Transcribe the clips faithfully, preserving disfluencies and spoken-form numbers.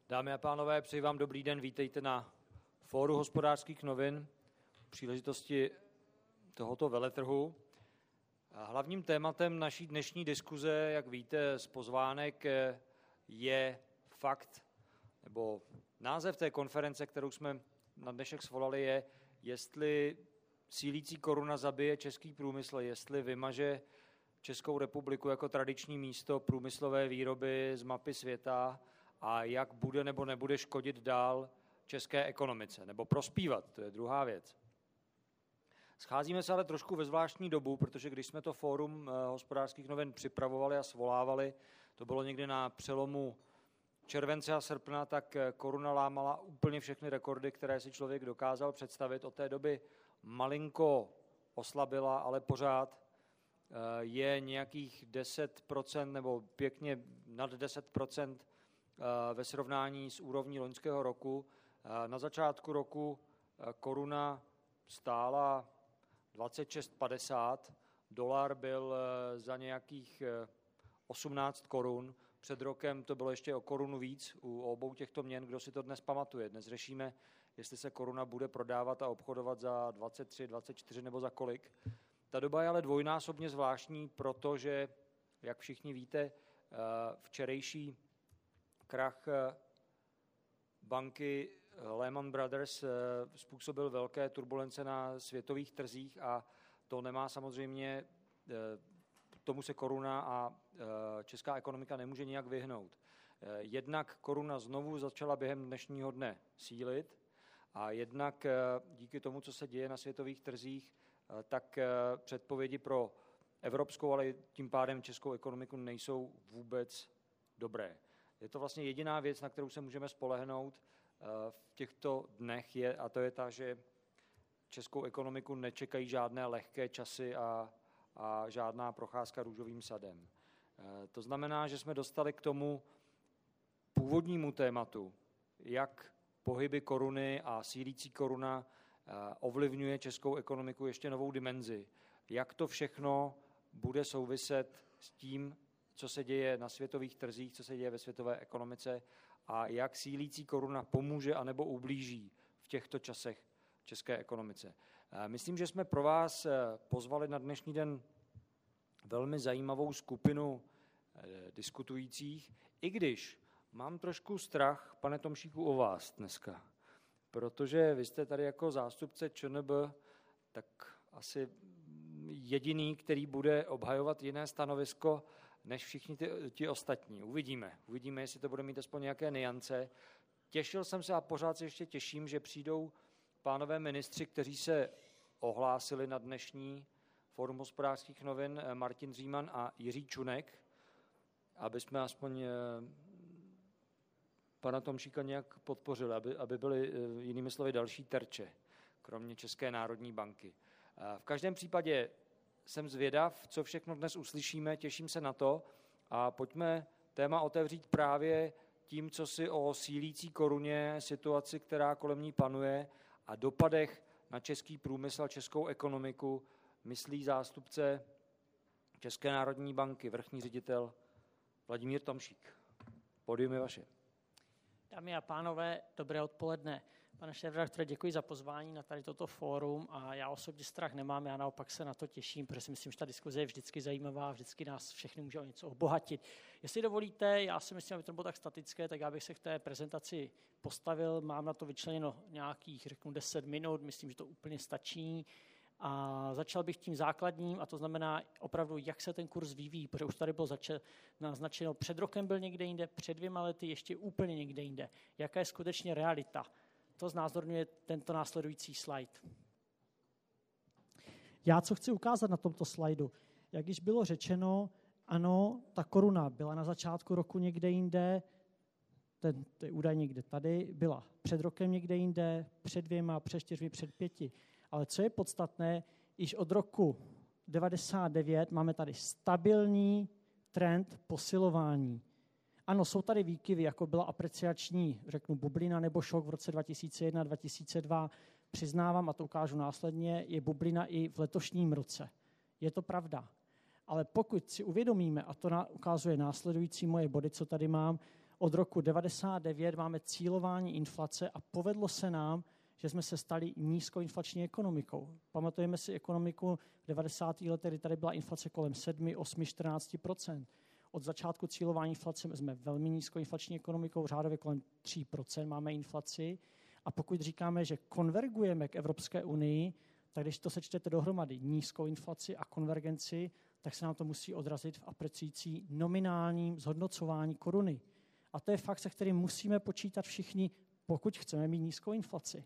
Dámy a pánové, přeji vám dobrý den, vítejte na Fóru hospodářských novin v příležitosti tohoto veletrhu. Hlavním tématem naší dnešní diskuze, jak víte z pozvánek, je fakt, nebo název té konference, kterou jsme na dnešek svolali, je, jestli sílící koruna zabije český průmysl, jestli vymaže Českou republiku jako tradiční místo průmyslové výroby z mapy světa a jak bude nebo nebude škodit dál české ekonomice, nebo prospívat, to je druhá věc. Scházíme se ale trošku ve zvláštní dobu, protože když jsme to fórum hospodářských novin připravovali a svolávali, to bylo někdy na přelomu července a srpna, tak koruna lámala úplně všechny rekordy, které si člověk dokázal představit. Od té doby malinko oslabila, ale pořád je nějakých deset procent nebo pěkně nad deset procent ve srovnání s úrovní loňského roku. Na začátku roku koruna stála dvacet šest padesát, dolar byl za nějakých osmnáct korun, před rokem to bylo ještě o korunu víc u obou těchto měn, kdo si to dnes pamatuje. Dnes řešíme, jestli se koruna bude prodávat a obchodovat za dvacet tři, dvacet čtyři nebo za kolik. Ta doba je ale dvojnásobně zvláštní, protože, jak všichni víte, včerejší krach banky Lehman Brothers způsobil velké turbulence na světových trzích a to nemá samozřejmě, tomu se koruna a česká ekonomika nemůže nijak vyhnout. Jednak koruna znovu začala během dnešního dne sílit a jednak díky tomu, co se děje na světových trzích, tak předpovědi pro evropskou, ale tím pádem českou ekonomiku nejsou vůbec dobré. Je to vlastně jediná věc, na kterou se můžeme spolehnout v těchto dnech, je, a to je ta, že českou ekonomiku nečekají žádné lehké časy a, a žádná procházka růžovým sadem. To znamená, že jsme dostali k tomu původnímu tématu, jak pohyby koruny a sílící koruna ovlivňuje českou ekonomiku ještě novou dimenzi. Jak to všechno bude souviset s tím, co se děje na světových trzích, co se děje ve světové ekonomice a jak sílící koruna pomůže anebo ublíží v těchto časech české ekonomice. Myslím, že jsme pro vás pozvali na dnešní den velmi zajímavou skupinu diskutujících, i když mám trošku strach, pane Tomšíku, o vás dneska, protože vy jste tady jako zástupce ČNB tak asi jediný, který bude obhajovat jiné stanovisko než všichni ty, ti ostatní. Uvidíme. Uvidíme, jestli to bude mít aspoň nějaké niance. Těšil jsem se a pořád se ještě těším, že přijdou pánové ministři, kteří se ohlásili na dnešní Fórum hospodářských novin, Martin Říman a Jiří Čunek, aby jsme aspoň pana Tomšíka nějak podpořili, aby, aby byly jinými slovy další terče, kromě České národní banky. V každém případě jsem zvědav, co všechno dnes uslyšíme, těším se na to a pojďme téma otevřít právě tím, co si o sílící koruně, situaci, která kolem ní panuje a dopadech na český průmysl a českou ekonomiku myslí zástupce České národní banky, vrchní ředitel Vladimír Tomšík. Pódium je vaše. Dámy a pánové, dobré odpoledne. Pane šéfredaktore, děkuji za pozvání na tady toto fórum a já osobně strach nemám, já naopak se na to těším, protože si myslím, že ta diskuze je vždycky zajímavá, vždycky nás všechny může o něco obohatit. Jestli dovolíte, já si myslím, aby to bylo tak statické, tak já bych se k té prezentaci postavil, mám na to vyčleněno nějakých, řeknu, deset minut, myslím, že to úplně stačí. A začal bych tím základním, a to znamená opravdu, jak se ten kurz vyvíjí, protože už tady bylo začal, naznačeno, před rokem byl někde jinde, před dvěma lety ještě úplně někde jinde. Jaká je skutečně realita? To znázorňuje tento následující slide. Já co chci ukázat na tomto slajdu? Jak již bylo řečeno, ano, ta koruna byla na začátku roku někde jinde, ten, to je údaj někde tady, byla před rokem někde jinde, před dvěma, před čtyřmi, před pěti. Ale co je podstatné, již od roku devadesát devět máme tady stabilní trend posilování. Ano, jsou tady výkyvy, jako byla apreciační, řeknu, bublina nebo šok v roce dva tisíce jedna dva tisíce dva. Přiznávám, a to ukážu následně, je bublina i v letošním roce. Je to pravda. Ale pokud si uvědomíme, a to ukazuje následující moje body, co tady mám, od roku devadesát devět máme cílování inflace a povedlo se nám, že jsme se stali nízkoinflační ekonomikou. Pamatujeme si ekonomiku devadesátých let, kdy tady byla inflace kolem sedm, osm, čtrnáct procent. Od začátku cílování inflace jsme velmi nízkoinflační ekonomikou, řádově kolem tři procenta máme inflaci. A pokud říkáme, že konvergujeme k Evropské unii, tak když to sečtete dohromady nízkou inflaci a konvergenci, tak se nám to musí odrazit v apreciující nominálním zhodnocování koruny. A to je fakt, se kterým musíme počítat všichni, pokud chceme mít nízkou inflaci.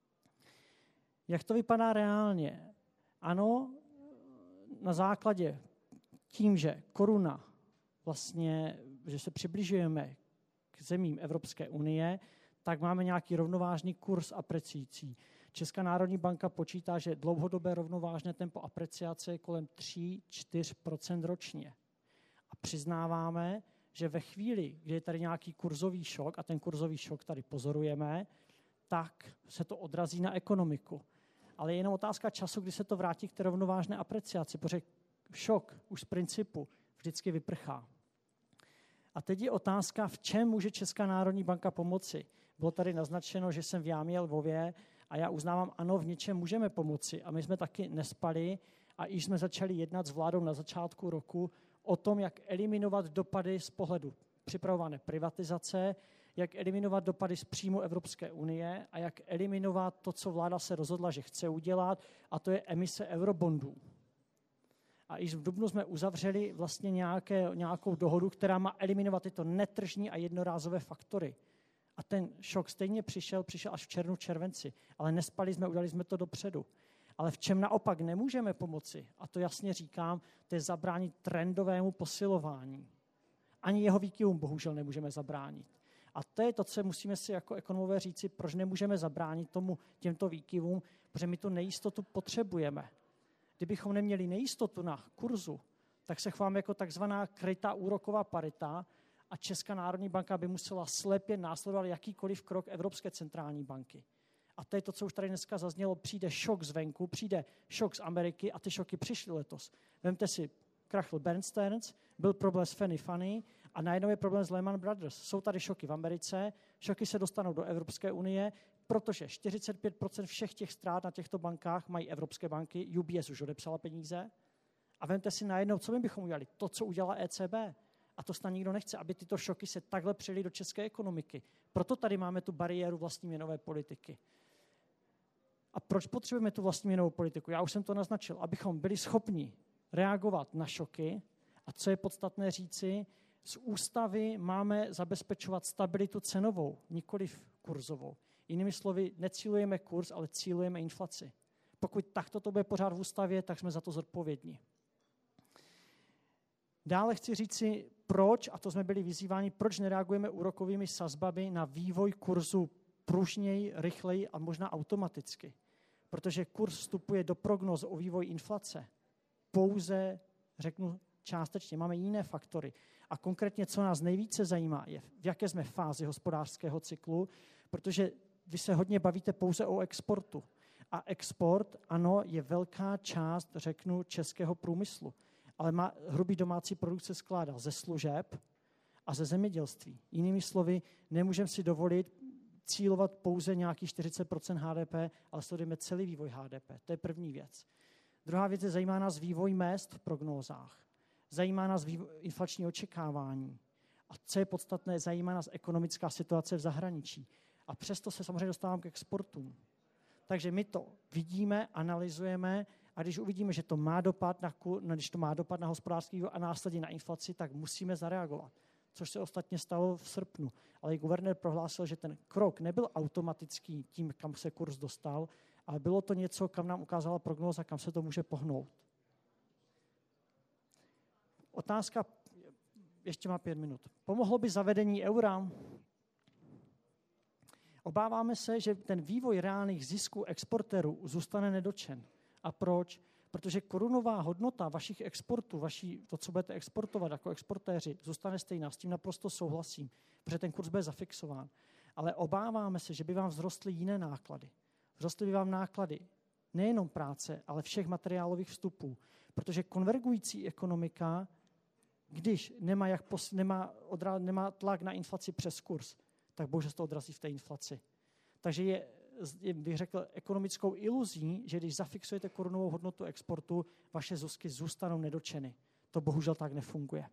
Jak to vypadá reálně? Ano, na základě tím, že koruna vlastně, že se přibližujeme k zemím Evropské unie, tak máme nějaký rovnovážný kurz apreciující. Česká národní banka počítá, že dlouhodobé rovnovážné tempo apreciace je kolem tři až čtyři procenta ročně. A přiznáváme, že ve chvíli, kdy je tady nějaký kurzový šok, a ten kurzový šok tady pozorujeme, tak se to odrazí na ekonomiku. Ale je jenom otázka času, kdy se to vrátí k té rovnovážné apreciaci, protože šok už z principu vždycky vyprchá. A teď je otázka, v čem může Česká národní banka pomoci. Bylo tady naznačeno, že jsem v jámě Lvově a já uznávám, ano, v něčem můžeme pomoci. A my jsme taky nespali a již jsme začali jednat s vládou na začátku roku o tom, jak eliminovat dopady z pohledu připravované privatizace, jak eliminovat dopady z příjmu Evropské unie a jak eliminovat to, co vláda se rozhodla, že chce udělat, a to je emise eurobondů. A již v dubnu jsme uzavřeli vlastně nějaké, nějakou dohodu, která má eliminovat tyto netržní a jednorázové faktory. A ten šok stejně přišel, přišel až v červnu, červenci, ale nespali jsme, udělali jsme to dopředu. Ale v čem naopak nemůžeme pomoci, a to jasně říkám, to je zabránit trendovému posilování. Ani jeho výkyvům bohužel nemůžeme zabránit. A to je to, co musíme si jako ekonomové říci, proč nemůžeme zabránit tomu těmto výkyvům, protože my tu nejistotu potřebujeme. Kdybychom neměli nejistotu na kurzu, tak se chováme jako takzvaná krytá úroková parita a Česká národní banka by musela slepě následovat jakýkoliv krok Evropské centrální banky. A to je to, co už tady dneska zaznělo, přijde šok zvenku, přijde šok z Ameriky a ty šoky přišly letos. Vemte si, krachl Bear Stearns, byl problém s Fannie Funny a najednou je problém s Lehman Brothers. Jsou tady šoky v Americe, šoky se dostanou do Evropské unie, protože čtyřicet pět procent všech těch ztrát na těchto bankách mají evropské banky, U B S už odepsala peníze. A vemte si najednou, co my bychom udělali? To, co udělala E C B. A to snad nikdo nechce, aby tyto šoky se takhle přijeli do české ekonomiky. Proto tady máme tu bariéru vlastní měnové politiky. A proč potřebujeme tu vlastní měnovou politiku? Já už jsem to naznačil, abychom byli schopni reagovat na šoky. A co je podstatné říci, z ústavy máme zabezpečovat stabilitu cenovou, nikoliv kurzovou. Jinými slovy, necílujeme kurz, ale cílujeme inflaci. Pokud takto to bude pořád v ústavě, tak jsme za to zodpovědní. Dále chci říci, proč, a to jsme byli vyzýváni, proč nereagujeme úrokovými sazbami na vývoj kurzu pružněji, rychleji a možná automaticky. Protože kurz vstupuje do prognóz o vývoji inflace. Pouze, řeknu částečně, máme jiné faktory. A konkrétně, co nás nejvíce zajímá, je, v jaké jsme fázi hospodářského cyklu, protože vy se hodně bavíte pouze o exportu. A export, ano, je velká část, řeknu, českého průmyslu. Ale má, hrubý domácí produkt se skládá ze služeb a ze zemědělství. Jinými slovy, nemůžeme si dovolit cílovat pouze nějakých čtyřicet procent H D P, ale sledujeme celý vývoj H D P. To je první věc. Druhá věc je, zajímá nás vývoj mezd v prognózách. Zajímá nás vývoj, inflační očekávání. A co je podstatné, zajímá nás ekonomická situace v zahraničí. A přesto se samozřejmě dostávám k exportům. Takže my to vidíme, analyzujeme, a když uvidíme, že to má dopad na, když to má dopad na hospodářský vývoj a následně na inflaci, tak musíme zareagovat. Což se ostatně stalo v srpnu. Ale guvernér prohlásil, že ten krok nebyl automatický tím, kam se kurz dostal, ale bylo to něco, kam nám ukázala prognóza, kam se to může pohnout. Otázka, ještě má pět minut. Pomohlo by zavedení eura? Obáváme se, že ten vývoj reálných zisků exportérů zůstane nedočen. A proč? Protože korunová hodnota vašich exportů, vaší, to, co budete exportovat jako exportéři, zůstane stejná. S tím naprosto souhlasím, protože ten kurz bude zafixován. Ale obáváme se, že by vám vzrostly jiné náklady. Vzrostly by vám náklady nejenom práce, ale všech materiálových vstupů. Protože konvergující ekonomika když nemá, jak pos, nemá, odra, nemá tlak na inflaci přes kurz, tak bohužel se to odrazí v té inflaci. Takže je, je, bych řekl, ekonomickou iluzí, že když zafixujete korunovou hodnotu exportu, vaše zisky zůstanou nedotčeny. To bohužel tak nefunguje.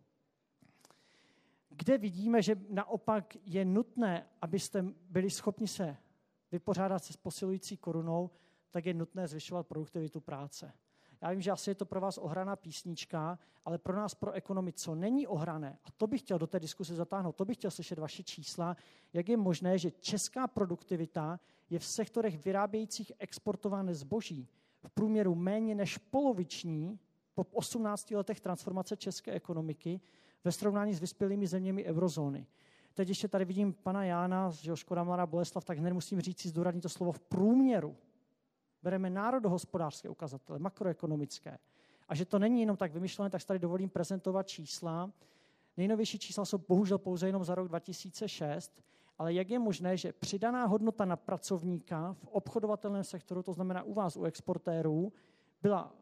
Kde vidíme, že naopak je nutné, abyste byli schopni se vypořádat se s posilující korunou, tak je nutné zvyšovat produktivitu práce. Já vím, že asi je to pro vás ohraná písnička, ale pro nás, pro ekonomy, co není ohrané, a to bych chtěl do té diskuse zatáhnout, to bych chtěl slyšet vaše čísla, jak je možné, že česká produktivita je v sektorech vyrábějících exportované zboží v průměru méně než poloviční po osmnácti letech transformace české ekonomiky ve srovnání s vyspělými zeměmi eurozóny. Teď ještě tady vidím pana Jána, že Škoda Mladá Boleslav, tak nemusím říct si zdůraznit to slovo v průměru. Bereme národohospodářské ukazatele, makroekonomické. A že to není jenom tak vymyšlené, tak si tady dovolím prezentovat čísla. Nejnovější čísla jsou bohužel pouze jenom za rok dva tisíce šest, ale jak je možné, že přidaná hodnota na pracovníka v obchodovatelném sektoru, to znamená u vás, u exportérů, byla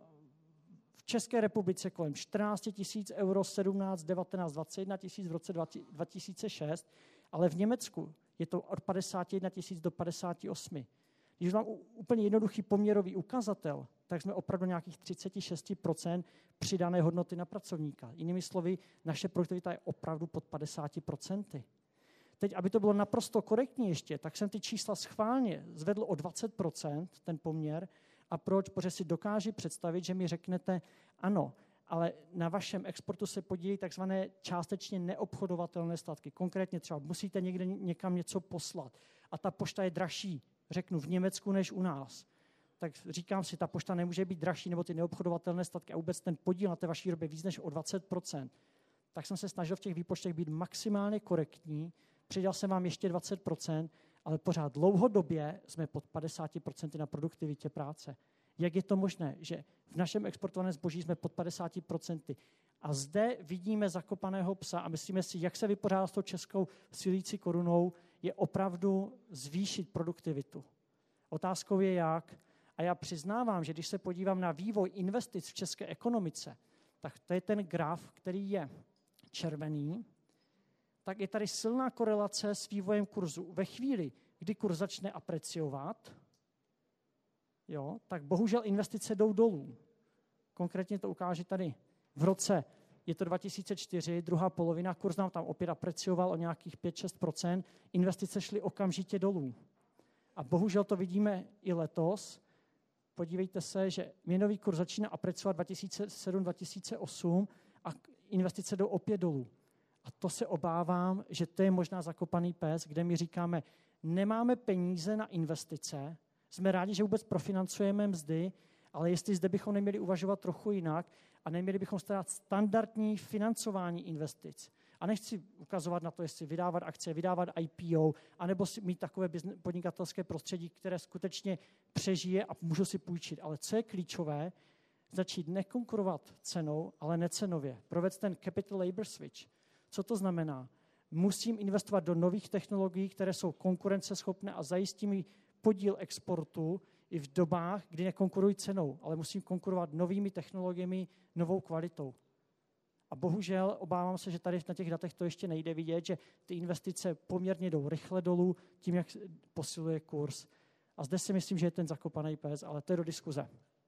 v České republice kolem čtrnáct tisíc euro, sedmnáct, devatenáct, dvacet jedna tisíc v roce dva tisíce šest, ale v Německu je to od padesát jedna tisíc do padesát osm. Když mám úplně jednoduchý poměrový ukazatel, tak jsme opravdu nějakých třicet šest procent přidané hodnoty na pracovníka. Jinými slovy, naše produktivita je opravdu pod padesáti procenty. Teď, aby to bylo naprosto korektní ještě, tak jsem ty čísla schválně zvedl o dvacet procent, ten poměr. A proč? Protože si dokážu představit, že mi řeknete, ano, ale na vašem exportu se podílí takzvané částečně neobchodovatelné statky. Konkrétně třeba musíte někde někam něco poslat a ta pošta je dražší, řeknu, v Německu než u nás. Tak říkám si, ta pošta nemůže být dražší, nebo ty neobchodovatelné statky a vůbec ten podíl na té vaší výrobě víc než o dvacet procent. Tak jsem se snažil v těch výpočtech být maximálně korektní, přidal jsem vám ještě dvacet procent, ale pořád dlouhodobě jsme pod padesáti procenty na produktivitě práce. Jak je to možné, že v našem exportovaném zboží jsme pod padesáti procenty? A zde vidíme zakopaného psa a myslíme si, jak se vypořádat s tou českou silící korunou, je opravdu zvýšit produktivitu. Otázkou je jak. A já přiznávám, že když se podívám na vývoj investic v české ekonomice, tak to je ten graf, který je červený, tak je tady silná korelace s vývojem kurzu. Ve chvíli, kdy kurz začne apreciovat, jo, tak bohužel investice jdou dolů. Konkrétně to ukáže tady v roce, je to dva tisíce čtyři, druhá polovina, kurz nám tam opět aprecioval o nějakých pět až šest procent, investice šly okamžitě dolů. A bohužel to vidíme i letos. Podívejte se, že měnový kurz začíná apreciovat dva tisíce sedm dva tisíce osm a investice jdou opět dolů. A to se obávám, že to je možná zakopaný pes, kde my říkáme, nemáme peníze na investice, jsme rádi, že vůbec profinancujeme mzdy, ale jestli zde bychom neměli uvažovat trochu jinak a neměli bychom starat standardní financování investic. A nechci ukazovat na to, jestli vydávat akcie, vydávat I P O, anebo si mít takové podnikatelské prostředí, které skutečně přežije a můžu si půjčit. Ale co je klíčové, začít nekonkurovat cenou, ale necenově. Provést ten capital labor switch. Co to znamená? Musím investovat do nových technologií, které jsou konkurenceschopné a zajistí mi podíl exportu i v dobách, kdy nekonkurují cenou, ale musím konkurovat novými technologiemi, novou kvalitou. A bohužel obávám se, že tady na těch datech to ještě nejde vidět, že ty investice poměrně jdou rychle dolů tím, jak posiluje kurz. A zde si myslím, že je ten zakopaný pes, ale to je do diskuze.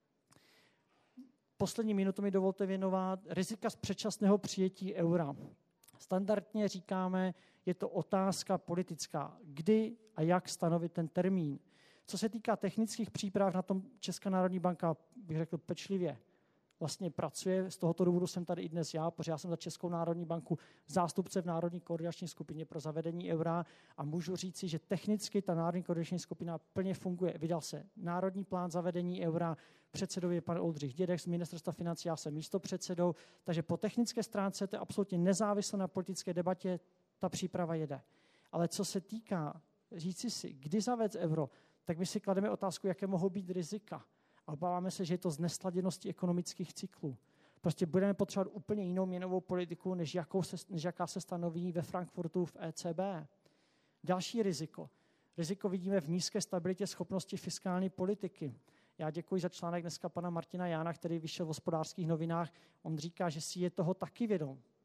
Poslední minutu mi dovolte věnovat rizika z předčasného přijetí eura. Standardně říkáme, je to otázka politická. Kdy a jak stanovit ten termín? Co se týká technických příprav, na tom Česká národní banka, bych řekl, pečlivě vlastně pracuje. Z tohoto důvodu jsem tady i dnes já, protože já jsem za Českou národní banku zástupce v Národní koordinační skupině pro zavedení eura a můžu říci, že technicky ta Národní koordinační skupina plně funguje. Vydal se Národní plán zavedení eura, předsedou je pan Oldřich Dědek z Ministerstva financí, já jsem místopředsedou, takže po technické stránce to je absolutně nezávisle na politické debatě, ta příprava jede. Ale co se týká říci si, kdy zavést euro, tak my si klademe otázku, jaké mohou být rizika. A obáváme se, že je to z nesladěnosti ekonomických cyklů. Prostě budeme potřebovat úplně jinou měnovou politiku, než, jakou se, než jaká se stanoví ve Frankfurtu v E C B. Další riziko. Riziko vidíme v nízké stabilitě schopnosti fiskální politiky. Já děkuji za článek dneska pana Martina Jána, který vyšel v Hospodářských novinách. On říká, že si je toho taky vědom,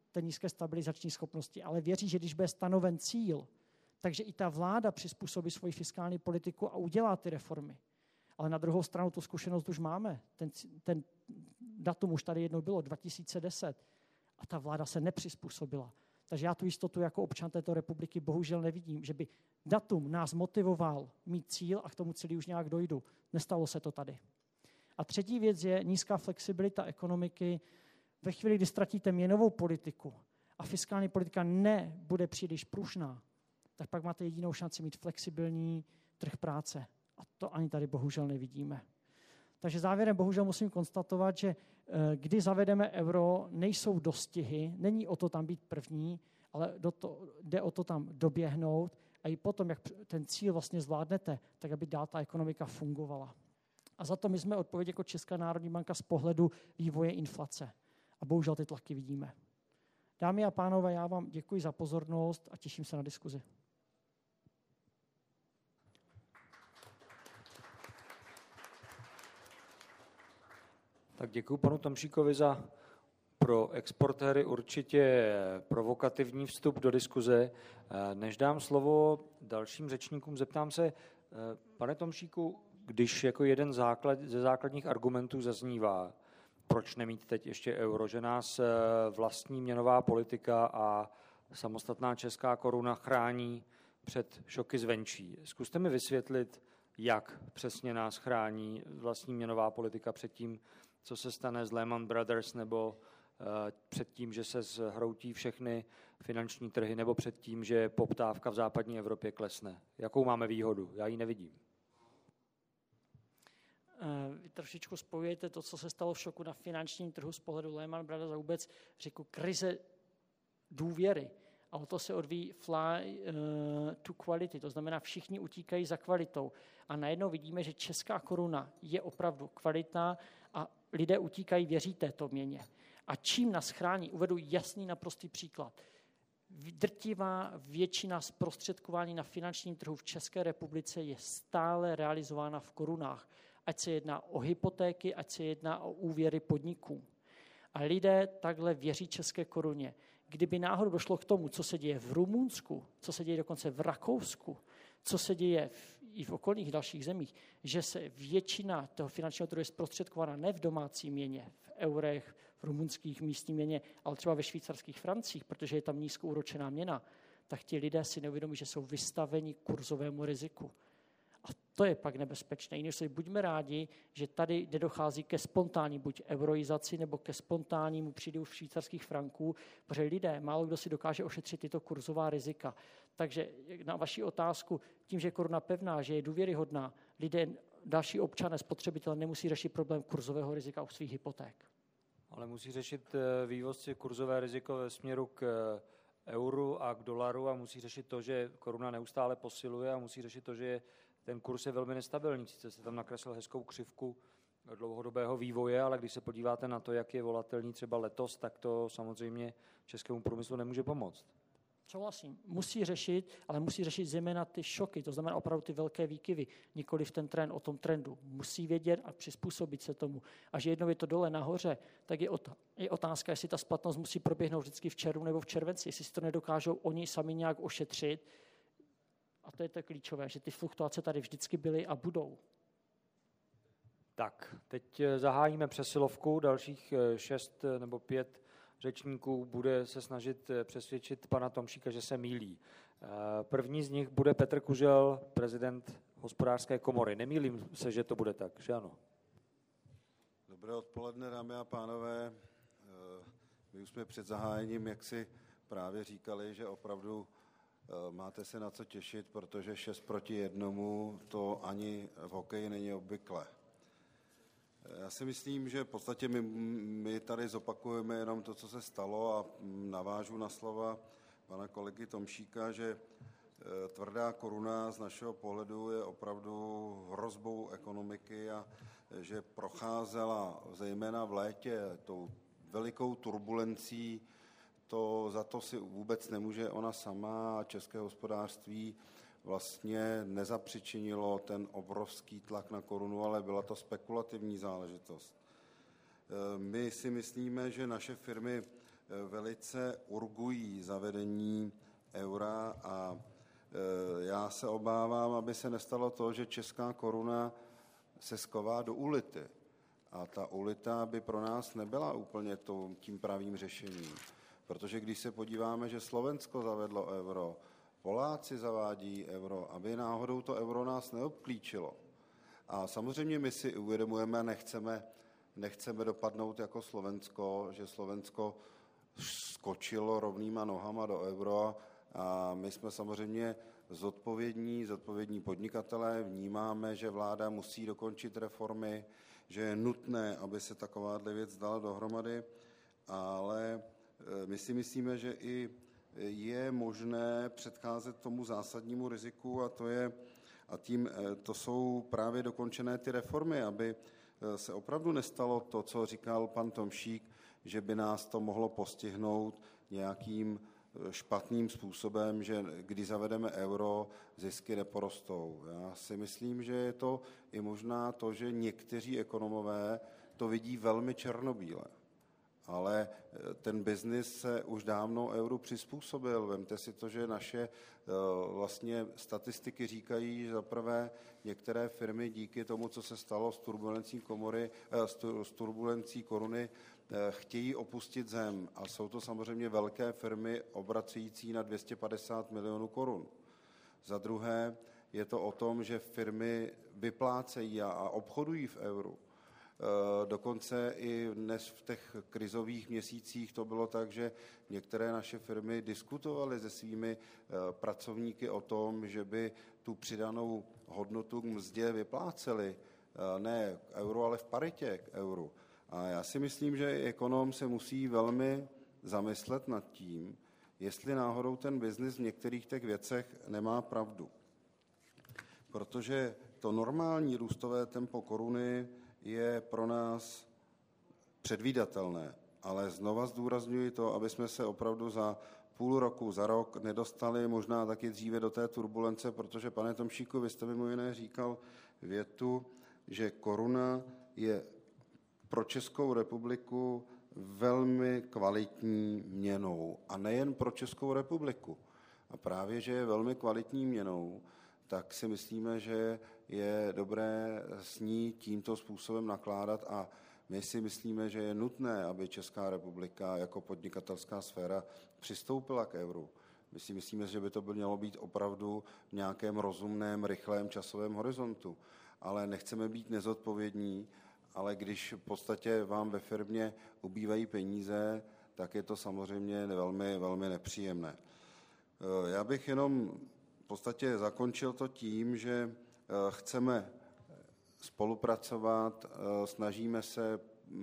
té nízké stabilizační schopnosti, ale věří, že když bude stanoven cíl, takže i ta vláda přizpůsobí svoji fiskální politiku a udělá ty reformy. Ale na druhou stranu tu zkušenost už máme. Ten, ten datum už tady jednou bylo, dva tisíce deset. A ta vláda se nepřizpůsobila. Takže já tu jistotu jako občan této republiky bohužel nevidím, že by datum nás motivoval mít cíl a k tomu cíli už nějak dojdu. Nestalo se to tady. A třetí věc je nízká flexibilita ekonomiky. Ve chvíli, kdy ztratíte měnovou politiku a fiskální politika nebude příliš pružná, tak pak máte jedinou šanci mít flexibilní trh práce. A to ani tady bohužel nevidíme. Takže závěrem bohužel musím konstatovat, že kdy zavedeme euro, nejsou dostihy, není o to tam být první, ale do to, jde o to tam doběhnout a i potom, jak ten cíl vlastně zvládnete, tak aby dál ta ekonomika fungovala. A za to my jsme odpověď jako Česká národní banka z pohledu vývoje inflace. A bohužel ty tlaky vidíme. Dámy a pánové, já vám děkuji za pozornost a těším se na diskuzi. Tak děkuji panu Tomšíkovi za pro exportéry určitě provokativní vstup do diskuze. Než dám slovo dalším řečníkům, zeptám se, pane Tomšíku, když jako jeden základ, ze základních argumentů zaznívá, proč nemít teď ještě euro, že nás vlastní měnová politika a samostatná česká koruna chrání před šoky zvenčí. Zkuste mi vysvětlit, jak přesně nás chrání vlastní měnová politika před tím, co se stane s Lehman Brothers, nebo uh, před tím, že se zhroutí všechny finanční trhy, nebo před tím, že poptávka v západní Evropě klesne. Jakou máme výhodu? Já ji nevidím. Vy trošičku spojujete to, co se stalo v šoku na finančním trhu z pohledu Lehman Brothers a vůbec řekl krize důvěry. A o to se odvíjí fly uh, to quality, to znamená, všichni utíkají za kvalitou. A najednou vidíme, že česká koruna je opravdu kvalitná a lidé utíkají, věří této měně. A čím nás chrání? Uvedu jasný naprostý příklad. Drtivá většina zprostředkování na finančním trhu v České republice je stále realizována v korunách. Ať se jedná o hypotéky, ať se jedná o úvěry podniků. A lidé takhle věří české koruně. Kdyby náhodou došlo k tomu, co se děje v Rumunsku, co se děje dokonce v Rakousku, co se děje v, i v okolních dalších zemích, že se většina toho finančního trhu je zprostředkována ne v domácí měně, v eurech, v rumunských místní měně, ale třeba ve švýcarských francích, protože je tam nízkoúročená měna, tak ti lidé si neuvědomí, že jsou vystaveni kurzovému riziku. A to je pak nebezpečné. Jinými slovy, buďme rádi, že tady nedochází ke spontánní buď euroizaci nebo ke spontánnímu přílivu švýcarských franků, protože lidé, málo kdo si dokáže ošetřit tyto kurzová rizika. Takže na vaši otázku, tím, že je koruna pevná, že je důvěryhodná, lidé, další občané, spotřebitelé nemusí řešit problém kurzového rizika u svých hypoték. Ale musí řešit vývozci kurzové riziko ve směru k euru a k dolaru a musí řešit to, že koruna neustále posiluje a musí řešit to, že ten kurz je velmi nestabilní. Sice jste tam nakreslil hezkou křivku dlouhodobého vývoje, ale když se podíváte na to, jak je volatilní třeba letos, tak to samozřejmě českému průmyslu nemůže pomoct. Souhlasím. Musí řešit, ale musí řešit zejména ty šoky, to znamená opravdu ty velké výkyvy, nikoli v ten trend, o tom trendu. Musí vědět a přizpůsobit se tomu. A že jednou je to dole nahoře, tak je, ot- je otázka, jestli ta splatnost musí proběhnout vždycky v červnu nebo v červenci, jestli si to nedokážou oni sami nějak ošetřit. A to je to klíčové, že ty fluktuace tady vždycky byly a budou. Tak, teď zahájíme přesilovku, dalších šest nebo pět řečníků bude se snažit přesvědčit pana Tomšíka, že se mýlí. První z nich bude Petr Kužel, prezident Hospodářské komory. Nemýlím se, že to bude tak, že ano? Dobré odpoledne, dámy a pánové. My už jsme před zahájením, jak si právě říkali, že opravdu máte se na co těšit, protože šest proti jednomu to ani v hokeji není obvyklé. Já si myslím, že v podstatě my, my tady zopakujeme jenom to, co se stalo a navážu na slova pana kolegy Tomšíka, že tvrdá koruna z našeho pohledu je opravdu hrozbou ekonomiky a že procházela zejména v létě tou velikou turbulencí. To, za to si vůbec nemůže ona sama a české hospodářství vlastně nezapřičinilo ten obrovský tlak na korunu, ale byla to spekulativní záležitost. My si myslíme, že naše firmy velice urgují zavedení eura a já se obávám, aby se nestalo to, že česká koruna se sková do ulity. A ta ulita by pro nás nebyla úplně tím pravým řešením. Protože když se podíváme, že Slovensko zavedlo euro, Poláci zavádí euro, aby náhodou to euro nás neobklíčilo. A samozřejmě my si uvědomujeme, nechceme, nechceme dopadnout jako Slovensko, že Slovensko skočilo rovnýma nohama do euro a my jsme samozřejmě zodpovědní, zodpovědní podnikatelé, vnímáme, že vláda musí dokončit reformy, že je nutné, aby se takováhle věc dala dohromady, ale my si myslíme, že i je možné předcházet tomu zásadnímu riziku a to je, a tím to jsou právě dokončené ty reformy, aby se opravdu nestalo to, co říkal pan Tomšík, že by nás to mohlo postihnout nějakým špatným způsobem, že když zavedeme euro, zisky neporostou. Já si myslím, že je to i možná to, že někteří ekonomové to vidí velmi černobíle. Ale ten biznis se už dávno euru přizpůsobil. Vemte si to, že naše vlastně statistiky říkají, že zaprvé některé firmy díky tomu, co se stalo s turbulencí komory, s turbulencí koruny, chtějí opustit zem. A jsou to samozřejmě velké firmy obracující na dvě stě padesát milionů korun. Za druhé je to o tom, že firmy vyplácejí a obchodují v euru. Dokonce i dnes v těch krizových měsících to bylo tak, že některé naše firmy diskutovaly se svými pracovníky o tom, že by tu přidanou hodnotu k mzdě vypláceli ne k euru, ale v paritě k euru. A já si myslím, že ekonom se musí velmi zamyslet nad tím, jestli náhodou ten biznis v některých těch věcech nemá pravdu. Protože to normální růstové tempo koruny je pro nás předvídatelné, ale znova zdůrazňuji to, aby jsme se opravdu za půl roku, za rok nedostali možná taky dříve do té turbulence, protože, pane Tomšíku, vy jste mimo jiné říkal větu, že koruna je pro Českou republiku velmi kvalitní měnou. A nejen pro Českou republiku. A právě, že je velmi kvalitní měnou, tak si myslíme, že je dobré s ní tímto způsobem nakládat a my si myslíme, že je nutné, aby Česká republika jako podnikatelská sféra přistoupila k euru. My si myslíme, že by to mělo být opravdu v nějakém rozumném, rychlém časovém horizontu. Ale nechceme být nezodpovědní, ale když v podstatě vám ve firmě ubývají peníze, tak je to samozřejmě velmi, velmi nepříjemné. Já bych jenom v podstatě zakončil to tím, že chceme spolupracovat, snažíme se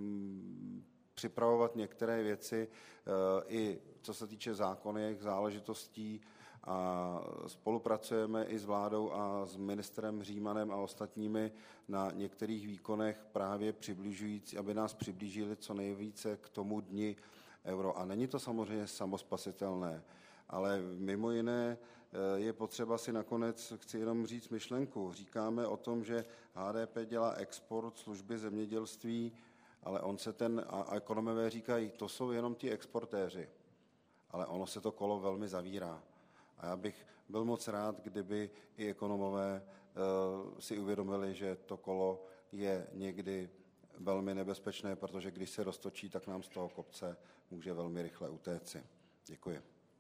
připravovat některé věci, i co se týče zákonných záležitostí a spolupracujeme i s vládou a s ministrem Římanem a ostatními na některých výkonech právě přibližující, aby nás přiblížili co nejvíce k tomu dni euro. A není to samozřejmě samospasitelné, ale mimo jiné je potřeba si nakonec, chci jenom říct myšlenku, říkáme o tom, že H D P dělá export, služby, zemědělství, ale on se ten, a ekonomové říkají, to jsou jenom ti exportéři, ale ono se to kolo velmi zavírá. A já bych byl moc rád, kdyby i ekonomové uh, si uvědomili, že to kolo je někdy velmi nebezpečné, protože když se roztočí, tak nám z toho kopce může velmi rychle utéci. Děkuji.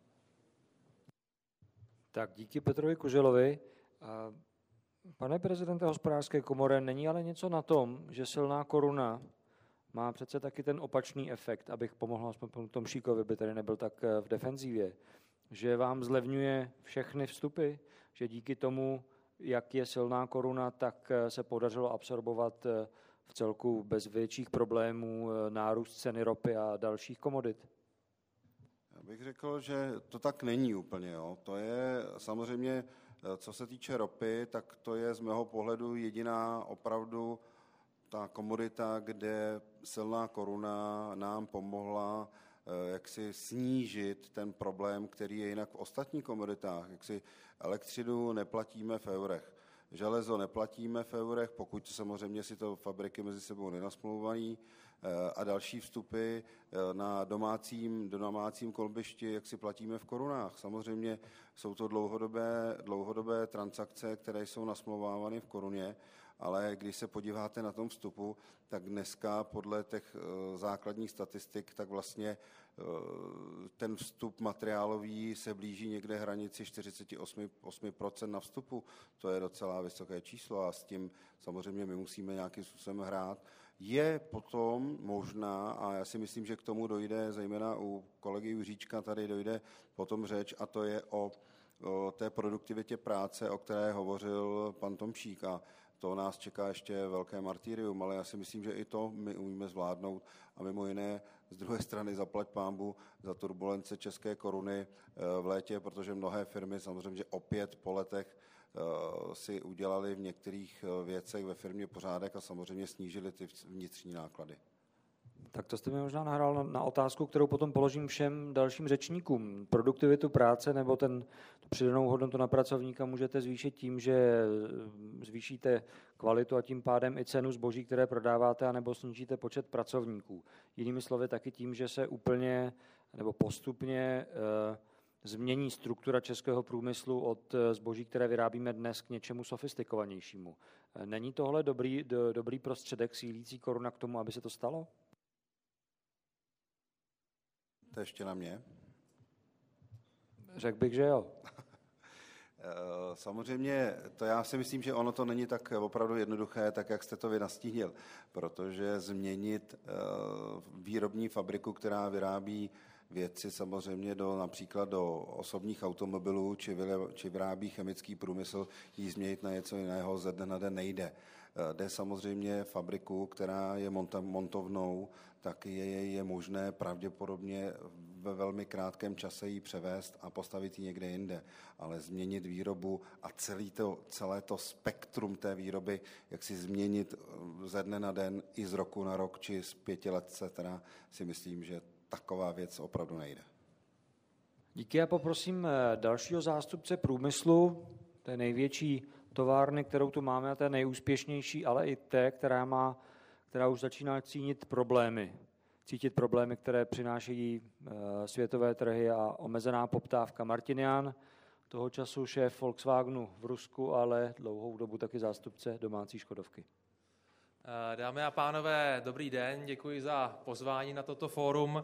Tak díky Petrovi Kuželovi. Pane prezidente Hospodářské komory, není ale něco na tom, že silná koruna má přece taky ten opačný efekt, abych pomohl aspoň panu Tomšíkovi, by tady nebyl tak v defenzívě, že vám zlevňuje všechny vstupy, že díky tomu, jak je silná koruna, tak se podařilo absorbovat v celku bez větších problémů nárůst ceny ropy a dalších komodit? Já bych řekl, že to tak není úplně. Jo. To je samozřejmě, co se týče ropy, tak to je z mého pohledu jediná opravdu ta komodita, kde silná koruna nám pomohla jak si snížit ten problém, který je jinak v ostatních komoditách. Jak si elektřinu neplatíme v eurech, železo neplatíme v eurech, pokud samozřejmě si to fabriky mezi sebou nenasmlouvají, a další vstupy na domácím, do domácím kolbišti, jak si platíme v korunách. Samozřejmě jsou to dlouhodobé, dlouhodobé transakce, které jsou nasmlouvávány v koruně, ale když se podíváte na tom vstupu, tak dneska podle těch základních statistik, tak vlastně ten vstup materiálový se blíží někde hranici čtyřicet osm procent na vstupu. To je docela vysoké číslo a s tím samozřejmě my musíme nějakým způsobem hrát. Je potom možná, a já si myslím, že k tomu dojde, zejména u kolegy Juříčka tady dojde potom řeč, a to je o, o té produktivitě práce, o které hovořil pan Tomšík. A to nás čeká ještě velké martyrium, ale já si myslím, že i to my umíme zvládnout a mimo jiné z druhé strany zaplať pánbu za turbulence české koruny v létě, protože mnohé firmy samozřejmě opět po letech si udělali v některých věcech ve firmě pořádek a samozřejmě snížili ty vnitřní náklady. Tak to jste mi možná nahrál na, na otázku, kterou potom položím všem dalším řečníkům. Produktivitu práce nebo ten tu přidanou hodnotu na pracovníka můžete zvýšit tím, že zvýšíte kvalitu a tím pádem i cenu zboží, které prodáváte, anebo snížíte počet pracovníků. Jinými slovy taky tím, že se úplně nebo postupně e, změní struktura českého průmyslu od zboží, které vyrábíme dnes, k něčemu sofistikovanějšímu. Není tohle dobrý, do, dobrý prostředek sílící koruna k tomu, aby se to stalo? To ještě na mě. Řekl bych, že jo. Samozřejmě, to já si myslím, že ono to není tak opravdu jednoduché, tak jak jste to vy nastínil, protože změnit výrobní fabriku, která vyrábí věci samozřejmě do, například do osobních automobilů, či, vyle, či vyrábí chemický průmysl, jí změnit na něco jiného ze dne na den nejde. Jde samozřejmě fabriku, která je montovnou, tak je, je možné pravděpodobně ve velmi krátkém čase ji převést a postavit ji někde jinde. Ale změnit výrobu a celý to, celé to spektrum té výroby, jak si změnit ze dne na den i z roku na rok, či z pěti let se teda si myslím, že taková věc opravdu nejde. Díky, já poprosím dalšího zástupce průmyslu, té největší továrny, kterou tu máme, a té nejúspěšnější, ale i té, která, má, která už začíná cítit problémy. Cítit problémy, které přinášejí světové trhy a omezená poptávka. Martin Jan, toho času šéf Volkswagenu v Rusku, ale dlouhou dobu taky zástupce domácí Škodovky. Dámy a pánové, dobrý den, děkuji za pozvání na toto fórum.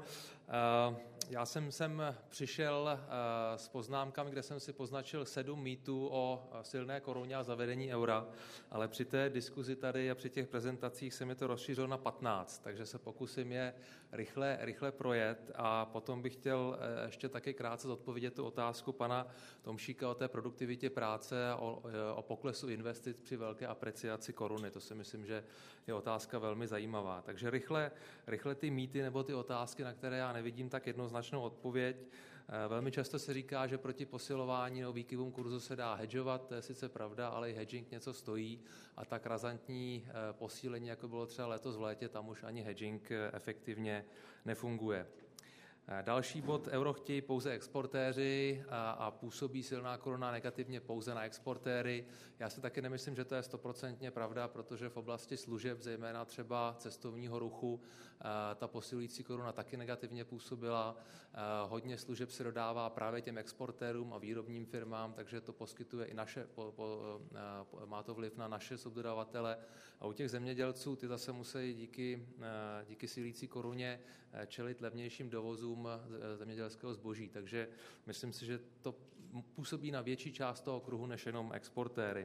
Já jsem sem přišel s poznámkami, kde jsem si poznačil sedm mýtů o silné koruně a zavedení eura, ale při té diskuzi tady a při těch prezentacích se mi to rozšířilo na patnáct, takže se pokusím je rychle, rychle projet a potom bych chtěl ještě taky krátce zodpovědět tu otázku pana Tomšíka o té produktivitě práce a o, o poklesu investic při velké apreciaci koruny. To si myslím, že je otázka velmi zajímavá. Takže rychle, rychle ty mýty nebo ty otázky, na které já nevidím tak jednoznačnou odpověď. Velmi často se říká, že proti posilování nebo výkyvům kurzu se dá hedžovat, to je sice pravda, ale i hedging něco stojí a tak razantní posílení, jako bylo třeba letos v létě, tam už ani hedging efektivně nefunguje. Další bod, euro chtějí pouze exportéři a, a působí silná koruna negativně pouze na exportéry. Já si taky nemyslím, že to je stoprocentně pravda, protože v oblasti služeb, zejména třeba cestovního ruchu, ta posilující koruna taky negativně působila. Hodně služeb se dodává právě těm exportérům a výrobním firmám, takže to poskytuje i naše, po, po, má to vliv na naše subdodavatele. A u těch zemědělců, ty zase musí díky, díky sílící koruně čelit levnějším dovozům zemědělského zboží. Takže myslím si, že to působí na větší část toho kruhu než jenom exportéry.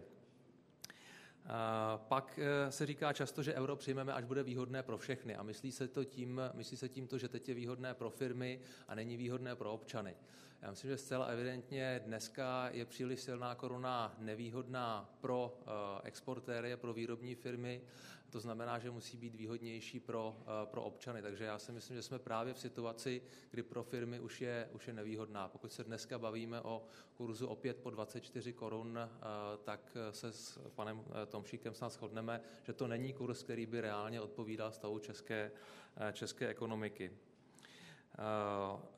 Pak se říká často, že euro přijmeme, až bude výhodné pro všechny. A myslí se, to tím, myslí se tím to, že teď je výhodné pro firmy a není výhodné pro občany. Já myslím, že zcela evidentně dneska je příliš silná koruna nevýhodná pro exportéry a pro výrobní firmy. To znamená, že musí být výhodnější pro, pro občany. Takže já si myslím, že jsme právě v situaci, kdy pro firmy už je, už je nevýhodná. Pokud se dneska bavíme o kurzu opět po dvacet čtyři korun, tak se s panem Tomšíkem snad shodneme, že to není kurz, který by reálně odpovídal stavu české, české ekonomiky.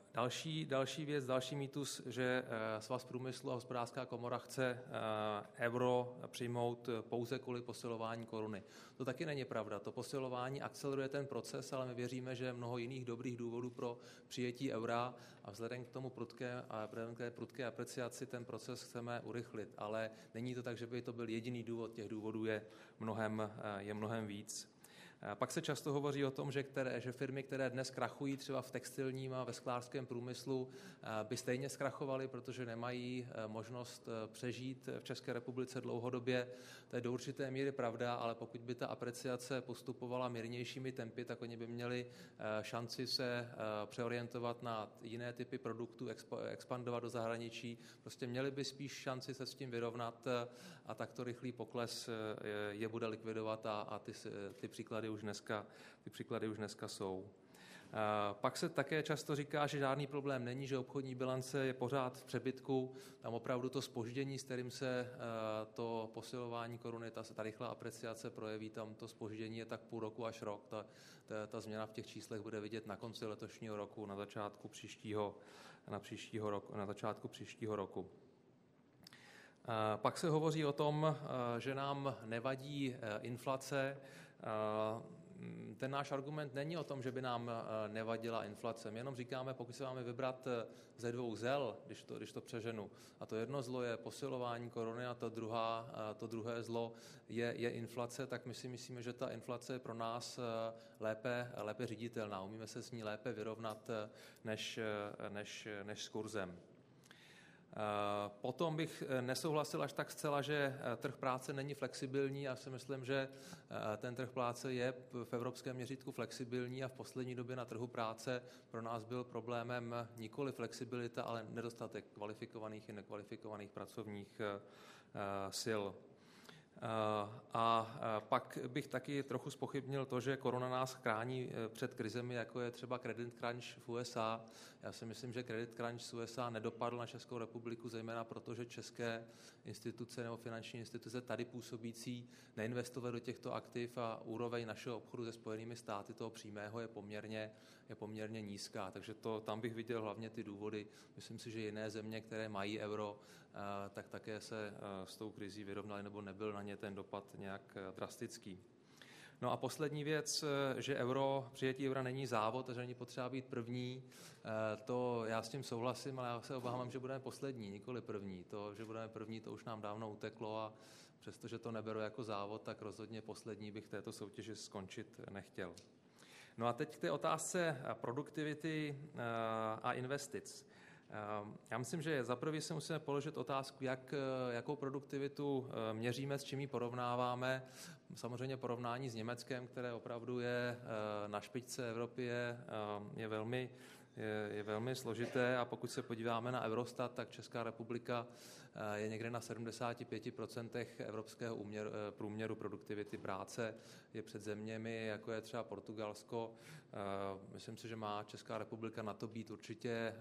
Další, další věc, další mýtus, že Svaz průmyslu a hospodářská komora chce euro přijmout pouze kvůli posilování koruny. To taky není pravda. To posilování akceleruje ten proces, ale my věříme, že je mnoho jiných dobrých důvodů pro přijetí eura a vzhledem k tomu prudké, a k té prudké apreciaci ten proces chceme urychlit. Ale není to tak, že by to byl jediný důvod. Těch důvodů je mnohem, je mnohem víc. Pak se často hovoří o tom, že, které, že firmy, které dnes krachují třeba v textilním a ve sklářském průmyslu, by stejně zkrachovaly, protože nemají možnost přežít v České republice dlouhodobě. To je do určité míry pravda, ale pokud by ta apreciace postupovala mírnějšími tempy, tak oni by měli šanci se přeorientovat na jiné typy produktů, expandovat do zahraničí. Prostě měli by spíš šanci se s tím vyrovnat a takto rychlý pokles je bude likvidovat a, a ty, ty příklady už dneska, ty příklady už dneska jsou. Pak se také často říká, že žádný problém není, že obchodní bilance je pořád v přebytku. Tam opravdu to zpoždění, s kterým se to posilování koruny, ta, ta rychlá apreciace projeví, tam to zpoždění je tak půl roku až rok. Ta, ta, ta změna v těch číslech bude vidět na konci letošního roku, na začátku příštího, na příštího roku, na začátku příštího roku. Pak se hovoří o tom, že nám nevadí inflace. Ten náš argument není o tom, že by nám nevadila inflace. My jenom říkáme, pokud se máme vybrat ze dvou zel, když to, když to přeženu, a to jedno zlo je posilování koruny a to, druhá, to druhé zlo je, je inflace, tak my si myslíme, že ta inflace je pro nás lépe, lépe říditelná. Umíme se s ní lépe vyrovnat než, než, než s kurzem. Potom bych nesouhlasil až tak zcela, že trh práce není flexibilní. Já si myslím, že ten trh práce je v evropském měřítku flexibilní a v poslední době na trhu práce pro nás byl problémem nikoli flexibilita, ale nedostatek kvalifikovaných i nekvalifikovaných pracovních sil. A pak bych taky trochu zpochybnil to, že korona nás chrání před krizemi, jako je třeba credit crunch v U S A. Já si myslím, že credit crunch z U S A nedopadl na Českou republiku, zejména proto, že české instituce nebo finanční instituce tady působící neinvestovaly do těchto aktiv a úroveň našeho obchodu se Spojenými státy toho přímého je poměrně, je poměrně nízká. Takže to, tam bych viděl hlavně ty důvody. Myslím si, že jiné země, které mají euro, tak také se s tou krizí vyrovnaly nebo nebyl na ně ten dopad nějak drastický. No a poslední věc, že euro, přijetí eura není závod a že není potřeba být první, to já s tím souhlasím, ale já se obávám, že budeme poslední, nikoli první. To, že budeme první, to už nám dávno uteklo a přestože to neberu jako závod, tak rozhodně poslední bych této soutěži skončit nechtěl. No a teď k té otázce produktivity a investic. Já myslím, že zaprvé si musíme položit otázku, jak, jakou produktivitu měříme, s čím ji porovnáváme. Samozřejmě porovnání s Německem, které opravdu je na špičce Evropy, je, je, velmi, je, je velmi složité a pokud se podíváme na Eurostat, tak Česká republika je někde na sedmdesát pět procent evropského úměr, průměru produktivity práce, je před zeměmi, jako je třeba Portugalsko. Myslím si, že má Česká republika na to být určitě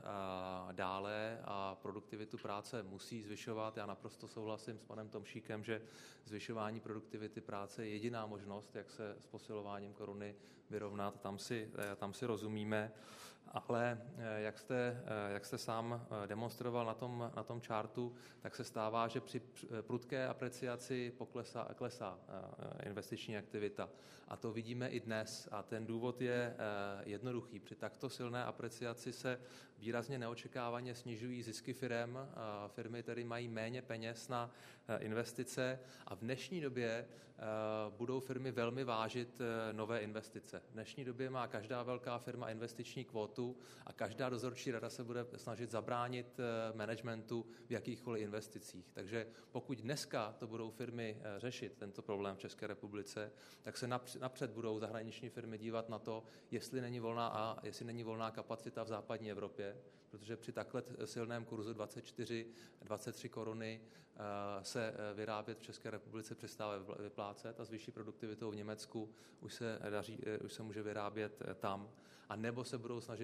dále a produktivitu práce musí zvyšovat. Já naprosto souhlasím s panem Tomšíkem, že zvyšování produktivity práce je jediná možnost, jak se s posilováním koruny vyrovnat. Tam si, tam si rozumíme. Ale jak jste, jak jste sám demonstroval na tom, na tom čártu, tak se stává, že při prudké apreciaci poklesá, klesá investiční aktivita. A to vidíme i dnes. A ten důvod je jednoduchý. Při takto silné apreciaci se výrazně neočekávaně snižují zisky firem. Firmy tedy mají méně peněz na investice a v dnešní době budou firmy velmi vážit nové investice. V dnešní době má každá velká firma investiční kvótu a každá dozorčí rada se bude snažit zabránit managementu v jakýchkoliv investicích. Takže pokud dneska to budou firmy řešit, tento problém v České republice, tak se napřed budou zahraniční firmy dívat na to, jestli není volná a jestli není volná kapacita v západní Evropě, protože při takhle silném kurzu dvacet čtyři dvacet tři koruny se vyrábět v České republice přestává vyplácet a s vyšší produktivitou v Německu už se, daří, už se může vyrábět tam. A nebo se budou snažit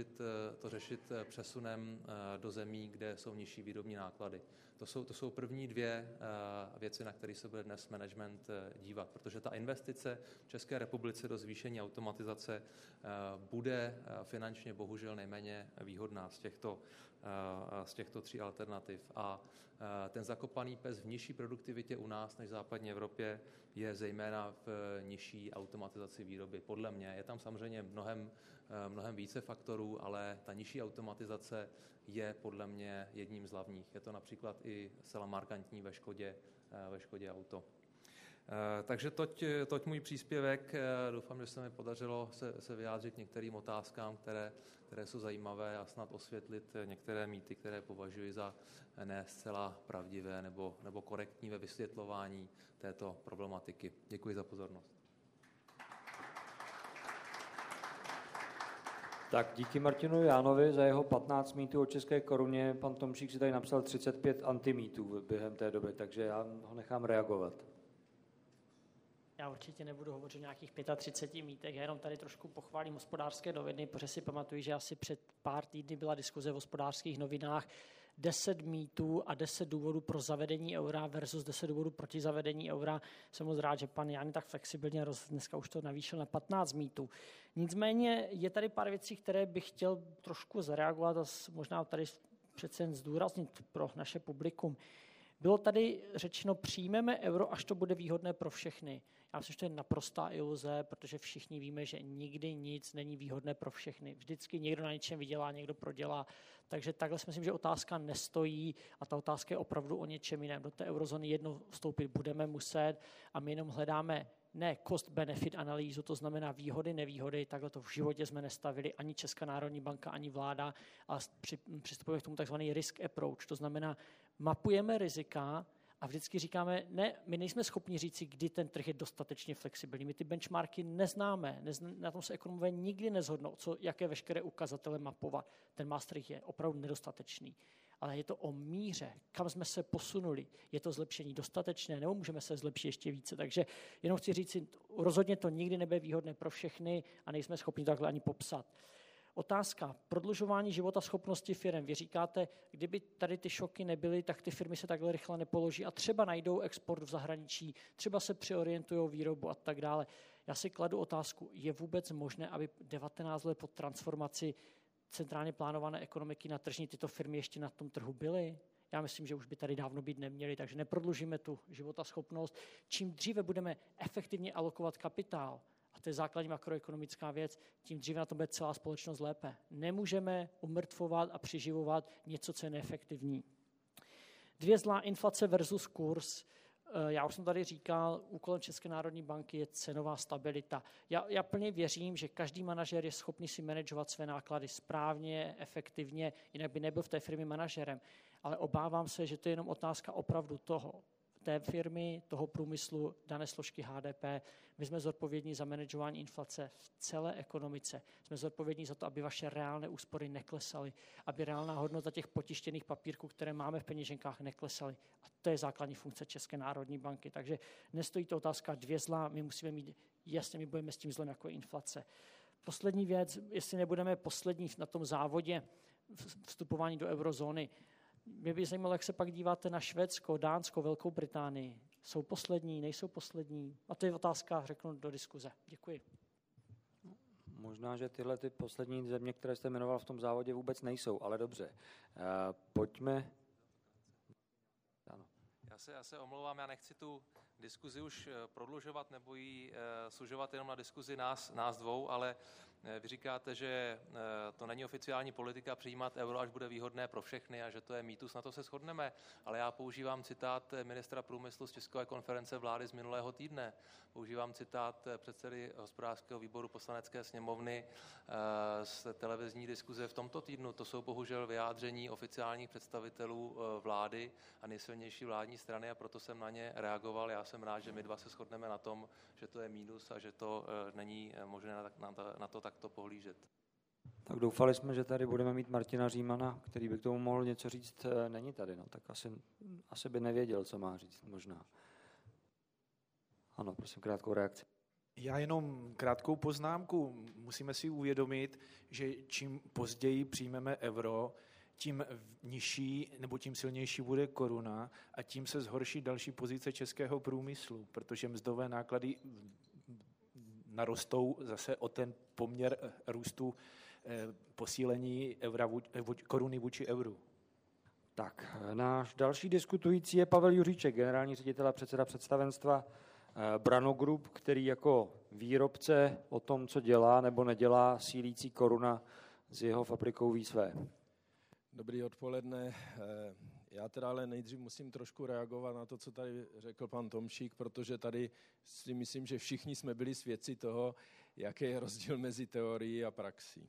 snažit to řešit přesunem do zemí, kde jsou nižší výrobní náklady. To jsou, to jsou první dvě věci, na které se bude dnes management dívat, protože ta investice v České republice do zvýšení automatizace bude finančně bohužel nejméně výhodná z těchto, z těchto tří alternativ. A ten zakopaný pes v nižší produktivitě u nás než v západní Evropě je zejména v nižší automatizaci výroby. Podle mě je tam samozřejmě mnohem, mnohem více faktorů, ale ta nižší automatizace je podle mě jedním z hlavních. Je to například i zcela markantní ve Škodě, ve Škodě Auto. Takže toť, toť můj příspěvek. Doufám, že se mi podařilo se, se vyjádřit k některým otázkám, které, které jsou zajímavé a snad osvětlit některé mýty, které považuji za ne zcela pravdivé nebo, nebo korektní ve vysvětlování této problematiky. Děkuji za pozornost. Tak díky Martinu Jánovi za jeho patnáct mýtů o české koruně. Pan Tomšík si tady napsal třicet pět antimýtů během té doby, takže já ho nechám reagovat. Já určitě nebudu hovořit o nějakých třiceti pěti mýtech, já jenom tady trošku pochválím Hospodářské noviny, protože si pamatuju, že asi před pár týdny byla diskuze v Hospodářských novinách deset mýtů a deset důvodů pro zavedení eura versus deset důvodů proti zavedení eura. Jsem moc rád, že pan Jan tak flexibilně roz, dneska už to navýšil na patnáct mýtů. Nicméně je tady pár věcí, které bych chtěl trošku zareagovat a možná tady přece jen zdůraznit pro naše publikum. Bylo tady řečeno, přijmeme euro, až to bude výhodné pro všechny. Já myslím, že to je naprostá iluze, protože všichni víme, že nikdy nic není výhodné pro všechny. Vždycky někdo na něčem vydělá, někdo prodělá. Takže takhle si myslím, že otázka nestojí a ta otázka je opravdu o něčem jiném. Do té eurozóny jednou vstoupit budeme muset a my jenom hledáme ne cost-benefit analýzu, to znamená výhody, nevýhody, takhle to v životě jsme nestavili ani Česká národní banka, ani vláda, a při, přistupujeme k tomu takzvaný risk approach, to znamená mapujeme rizika a vždycky říkáme, ne, my nejsme schopni říci, kdy ten trh je dostatečně flexibilní. My ty benchmarky neznáme, nezna, na tom se ekonomové nikdy nezhodnou, co, jaké veškeré ukazatele mapovat. Ten Maastricht je opravdu nedostatečný. Ale je to o míře, kam jsme se posunuli. Je to zlepšení dostatečné, nebo můžeme se zlepšit ještě více. Takže jenom chci říct, rozhodně to nikdy nebude výhodné pro všechny a nejsme schopni to takhle ani popsat. Otázka prodlužování života schopnosti firm. Vy říkáte, kdyby tady ty šoky nebyly, tak ty firmy se takhle rychle nepoloží a třeba najdou export v zahraničí, třeba se přeorientují výrobu a tak dále. Já si kladu otázku, je vůbec možné, aby devatenáct let po transformaci centrálně plánované ekonomiky na tržní tyto firmy ještě na tom trhu byly? Já myslím, že už by tady dávno být neměly, takže neprodlužíme tu životaschopnost. Čím dříve budeme efektivně alokovat kapitál, a to je základní makroekonomická věc, tím dříve na tom bude celá společnost lépe. Nemůžeme umrtvovat a přiživovat něco, co je neefektivní. Dvě zlá, inflace versus kurz. Já už jsem tady říkal, úkolem České národní banky je cenová stabilita. Já, já plně věřím, že každý manažer je schopný si manažovat své náklady správně, efektivně, jinak by nebyl v té firmě manažerem. Ale obávám se, že to je jenom otázka opravdu toho, té firmy, toho průmyslu, dané složky H D P. My jsme zodpovědní za manažování inflace v celé ekonomice. Jsme zodpovědní za to, aby vaše reálné úspory neklesaly, aby reálná hodnota těch potištěných papírků, které máme v peněženkách, neklesaly. A to je základní funkce České národní banky. Takže nestojí to otázka dvě zla, my musíme mít, jasně, my budeme s tím zlem jako inflace. Poslední věc, jestli nebudeme poslední na tom závodě vstupování do eurozóny, mě by zajímalo, jak se pak díváte na Švédsko, Dánsko, Velkou Británii. Jsou poslední, nejsou poslední? A to je otázka, řeknu, do diskuze. Děkuji. Možná, že tyhle ty poslední země, které jste jmenoval v tom závodě, vůbec nejsou, ale dobře. Uh, pojďme. Ano. Já se, já se omlouvám, já nechci tu diskuzi už prodlužovat nebo ji sužovat jenom na diskuzi nás, nás dvou, ale vy říkáte, že to není oficiální politika přijímat euro, až bude výhodné pro všechny a že to je mýtus, na to se shodneme, ale já používám citát ministra průmyslu z tiskové konference vlády z minulého týdne. Používám citát předsedy hospodářského výboru Poslanecké sněmovny z televizní diskuze v tomto týdnu. To jsou bohužel vyjádření oficiálních představitelů vlády a nejsilnější vládní strany a proto jsem na ně reagoval. Já jsem rád, že my dva se shodneme na tom, že to je mínus a že to není možné na to, na to takto pohlížet. Tak doufali jsme, že tady budeme mít Martina Římana, který by k tomu mohl něco říct. Není tady, no, tak asi, asi by nevěděl, co má říct možná. Ano, prosím, krátkou reakci. Já jenom krátkou poznámku. Musíme si uvědomit, že čím později přijmeme euro, tím nižší nebo tím silnější bude koruna a tím se zhorší další pozice českého průmyslu, protože mzdové náklady narostou zase o ten poměr růstu posílení eura, koruny vůči euru. Tak, náš další diskutující je Pavel Juříček, generální ředitel a předseda představenstva Brano Group, který jako výrobce o tom, co dělá nebo nedělá sílící koruna, s jeho fabrikou ví své. Dobrý odpoledne. Já teda ale nejdřív musím trošku reagovat na to, co tady řekl pan Tomšík, protože tady si myslím, že všichni jsme byli svědci toho, jaký je rozdíl mezi teorií a praxí.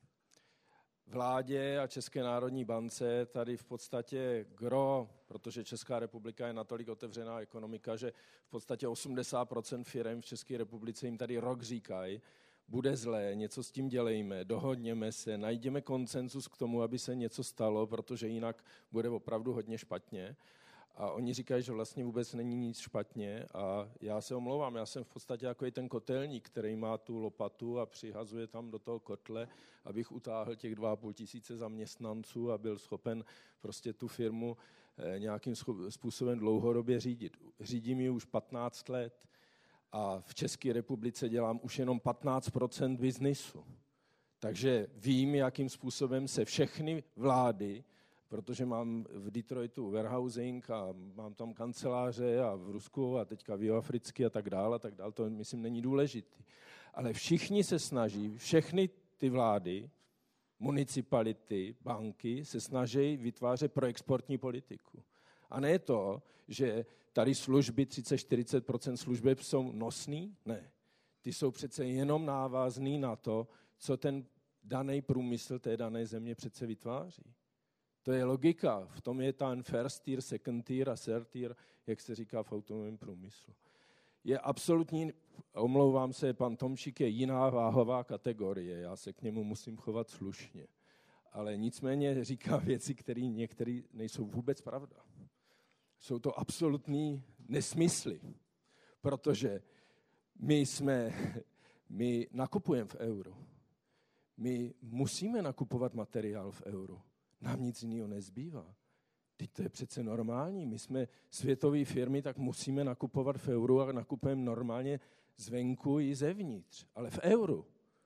Vládě a České národní bance tady v podstatě gro, protože Česká republika je natolik otevřená ekonomika, že v podstatě osmdesát procent firem v České republice jim tady rok říkají, bude zlé, něco s tím dělejme, dohodněme se, najděme konsenzus k tomu, aby se něco stalo, protože jinak bude opravdu hodně špatně. A oni říkají, že vlastně vůbec není nic špatně a já se omlouvám, já jsem v podstatě jako i ten kotelník, který má tu lopatu a přihazuje tam do toho kotle, abych utáhl těch dva a půl tisíce zaměstnanců a byl schopen prostě tu firmu nějakým způsobem dlouhodobě řídit. Řídím ji už patnáct let a v České republice dělám už jenom patnáct procent biznisu. Takže vím, jakým způsobem se všechny vlády, protože mám v Detroitu warehousing a mám tam kanceláře a v Rusku a teďka v Jihoafricky a tak dále, a tak dále, to myslím není důležitý. Ale všichni se snaží, všechny ty vlády, municipality, banky se snaží vytvářet proexportní politiku. A ne to, že tady služby, třicet až čtyřicet procent služeb jsou nosný, ne. Ty jsou přece jenom návazný na to, co ten daný průmysl té dané země přece vytváří. To je logika, v tom je ten first tier, second tier a third tier, jak se říká v automobilovém průmyslu. Je absolutní, omlouvám se, pan Tomšík je jiná váhová kategorie, já se k němu musím chovat slušně. Ale nicméně říká věci, které některé nejsou vůbec pravda. Jsou to absolutní nesmysly, protože my jsme, my nakupujeme v euru. My musíme nakupovat materiál v euru. Nám nic jiného nezbývá. Teď to je přece normální. My jsme světové firmy, tak musíme nakupovat v euru a nakupujeme normálně zvenku i zevnitř. Ale v euru.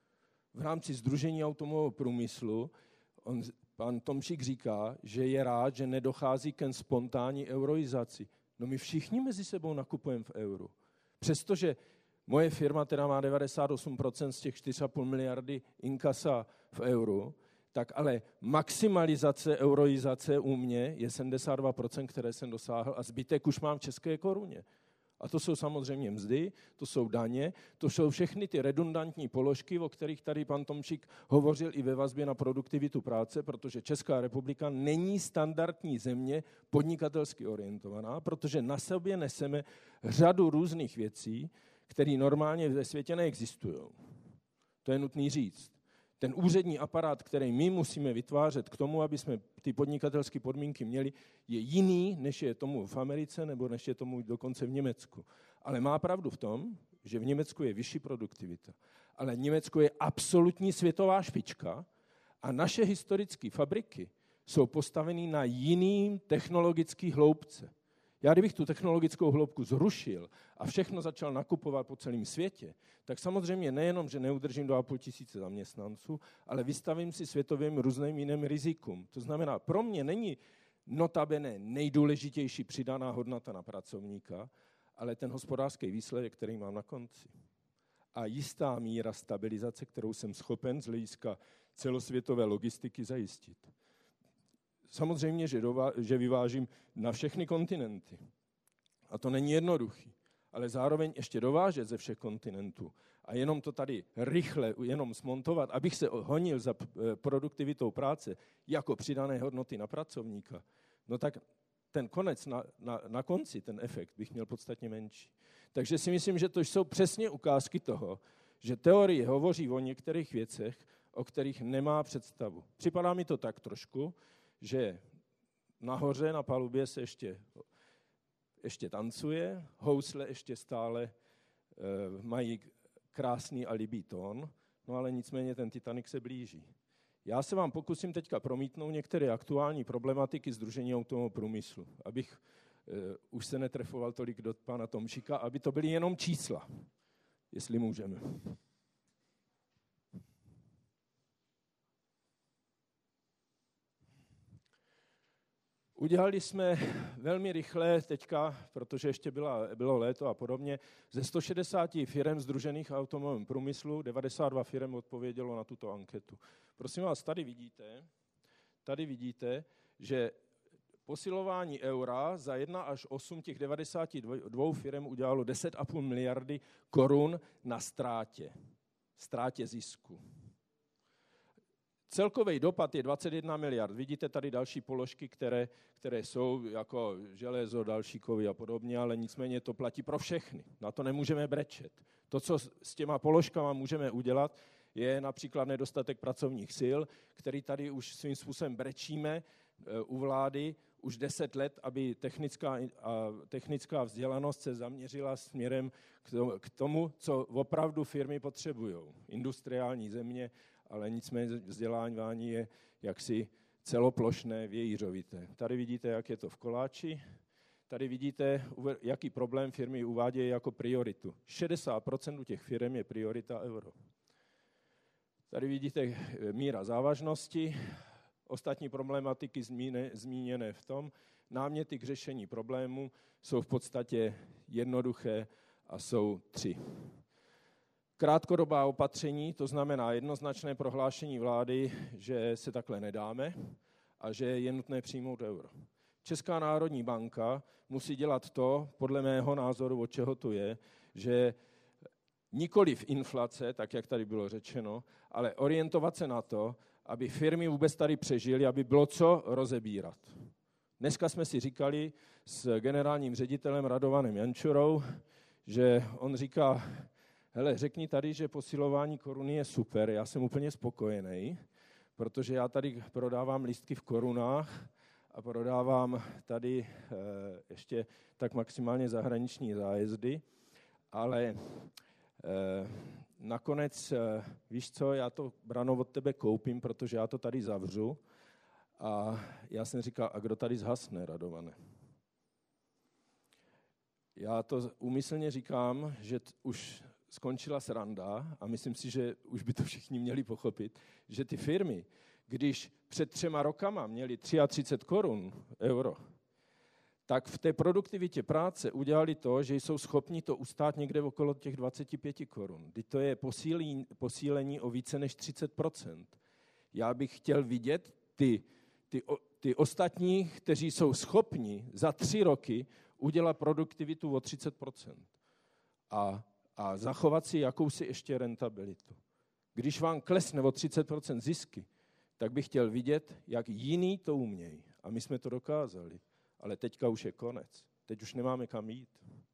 V rámci Sdružení automobilového průmyslu on, pan Tomšík říká, že je rád, že nedochází ke spontánní euroizaci. No my všichni mezi sebou nakupujeme v euru. Přestože moje firma teda má devadesát osm procent z těch čtyři a půl miliardy inkasa v euru, tak ale maximalizace euroizace u mě je sedmdesát dva procent, které jsem dosáhl a zbytek už mám v české koruně. A to jsou samozřejmě mzdy, to jsou daně, to jsou všechny ty redundantní položky, o kterých tady pan Tomšík hovořil i ve vazbě na produktivitu práce, protože Česká republika není standardní země podnikatelsky orientovaná, protože na sobě neseme řadu různých věcí, které normálně ve světě neexistují. To je nutný říct. Ten úřední aparát, který my musíme vytvářet k tomu, aby jsme ty podnikatelské podmínky měli, je jiný, než je tomu v Americe nebo než je tomu dokonce v Německu. Ale má pravdu v tom, že v Německu je vyšší produktivita. Ale Německo je absolutní světová špička a naše historické fabriky jsou postaveny na jiným technologický hloubce. Já kdybych tu technologickou hloubku zrušil a všechno začal nakupovat po celém světě, tak samozřejmě nejenom, že neudržím dva a půl tisíce zaměstnanců, ale vystavím si světovým různým jiným rizikům. To znamená, pro mě není notabene nejdůležitější přidaná hodnota na pracovníka, ale ten hospodářský výsledek, který mám na konci. A jistá míra stabilizace, kterou jsem schopen z hlediska celosvětové logistiky zajistit. Samozřejmě, že, dová, že vyvážím na všechny kontinenty. A to není jednoduchý. Ale zároveň ještě dovážet ze všech kontinentů a jenom to tady rychle jenom smontovat, abych se honil za produktivitou práce jako přidané hodnoty na pracovníka, no tak ten konec na, na, na konci, ten efekt bych měl podstatně menší. Takže si myslím, že to jsou přesně ukázky toho, že teorie hovoří o některých věcech, o kterých nemá představu. Připadá mi to tak trošku, že nahoře na palubě se ještě, ještě tancuje, housle ještě stále e, mají krásný a líbý tón, no ale nicméně ten Titanic se blíží. Já se vám pokusím teďka promítnout některé aktuální problematiky Sdružení automobilového průmyslu, abych uh, už se netrefoval tolik do pana Tomšíka, aby to byly jenom čísla, jestli můžeme. Udělali jsme velmi rychle teďka, protože ještě byla, bylo léto a podobně, ze sto šedesát firem sdružených v automobilovém průmyslu, devadesát dva firem odpovědělo na tuto anketu. Prosím vás, tady vidíte, tady vidíte, že posilování eura za jedna až osm těch devadesát dva firem udělalo deset a půl miliardy korun na ztrátě, ztrátě zisku. Celkový dopad je dvacet jedna miliard. Vidíte tady další položky, které, které jsou jako železo, další kovy a podobně, ale nicméně to platí pro všechny. Na to nemůžeme brečet. To, co s těma položkama můžeme udělat, je například nedostatek pracovních sil, který tady už svým způsobem brečíme u vlády už deset let, aby technická, a technická vzdělanost se zaměřila směrem k tomu, co opravdu firmy potřebují. Industriální země, ale nicméně vzdělávání je jaksi celoplošné, vějířovité. Tady vidíte, jak je to v Koláči. Tady vidíte, jaký problém firmy uvádějí jako prioritu. šedesát procent těch firm je priorita euro. Tady vidíte míra závažnosti, ostatní problematiky zmíněné v tom. Náměty k řešení problému jsou v podstatě jednoduché a jsou tři. Krátkodobá opatření, to znamená jednoznačné prohlášení vlády, že se takhle nedáme a že je nutné přijmout euro. Česká národní banka musí dělat to, podle mého názoru, od čeho to je, že nikoliv inflace, tak jak tady bylo řečeno, ale orientovat se na to, aby firmy vůbec tady přežily, aby bylo co rozebírat. Dneska jsme si říkali s generálním ředitelem Radovanem Jančurou, že on říká, hele, řekni tady, že posilování koruny je super, já jsem úplně spokojený, protože já tady prodávám lístky v korunách a prodávám tady e, ještě tak maximálně zahraniční zájezdy, ale e, nakonec, e, víš co, já to, Brano, od tebe koupím, protože já to tady zavřu a já jsem říkal, a kdo tady zhasne, Radované? Já to úmyslně říkám, že t- už skončila sranda a myslím si, že už by to všichni měli pochopit, že ty firmy, když před třema rokama měli třicet tři korun euro, tak v té produktivitě práce udělali to, že jsou schopni to ustát někde okolo těch dvacet pět korun. Kdy to je posílení, posílení o více než třicet procent. Já bych chtěl vidět ty, ty, ty ostatní, kteří jsou schopni za tři roky udělat produktivitu o třicet procent. A a zachovat si jakousi ještě rentabilitu. Když vám klesne o třicet procent zisky, tak bych chtěl vidět, jak jiní to umějí. A my jsme to dokázali. Ale teďka už je konec. Teď už nemáme kam jít.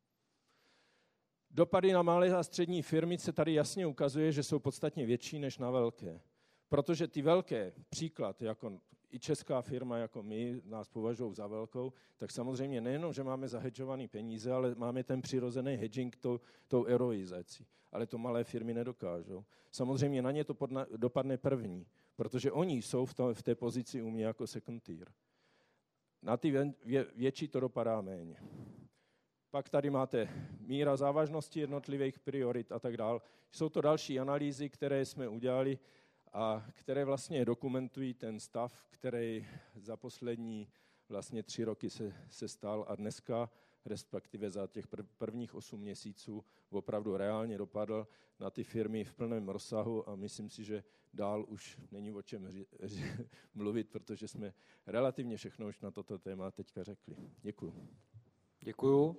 Dopady na malé a střední firmy se tady jasně ukazuje, že jsou podstatně větší než na velké. Protože ty velké, příklad, jako i česká firma, jako my, nás považují za velkou, tak samozřejmě nejenom, že máme zahedžované peníze, ale máme ten přirozený hedging tou, tou euroizací. Ale to malé firmy nedokážou. Samozřejmě na ně to podna, dopadne první, protože oni jsou v, to, v té pozici u mě jako second tier. Na ty vě, vě, větší to dopadá méně. Pak tady máte míra závažnosti jednotlivých priorit a tak dále. Jsou to další analýzy, které jsme udělali a které vlastně dokumentují ten stav, který za poslední vlastně tři roky se, se stal a dneska, respektive za těch prvních osm měsíců, opravdu reálně dopadl na ty firmy v plném rozsahu a myslím si, že dál už není o čem ři, ři, mluvit, protože jsme relativně všechno už na toto téma teďka řekli. Děkuju. Děkuju.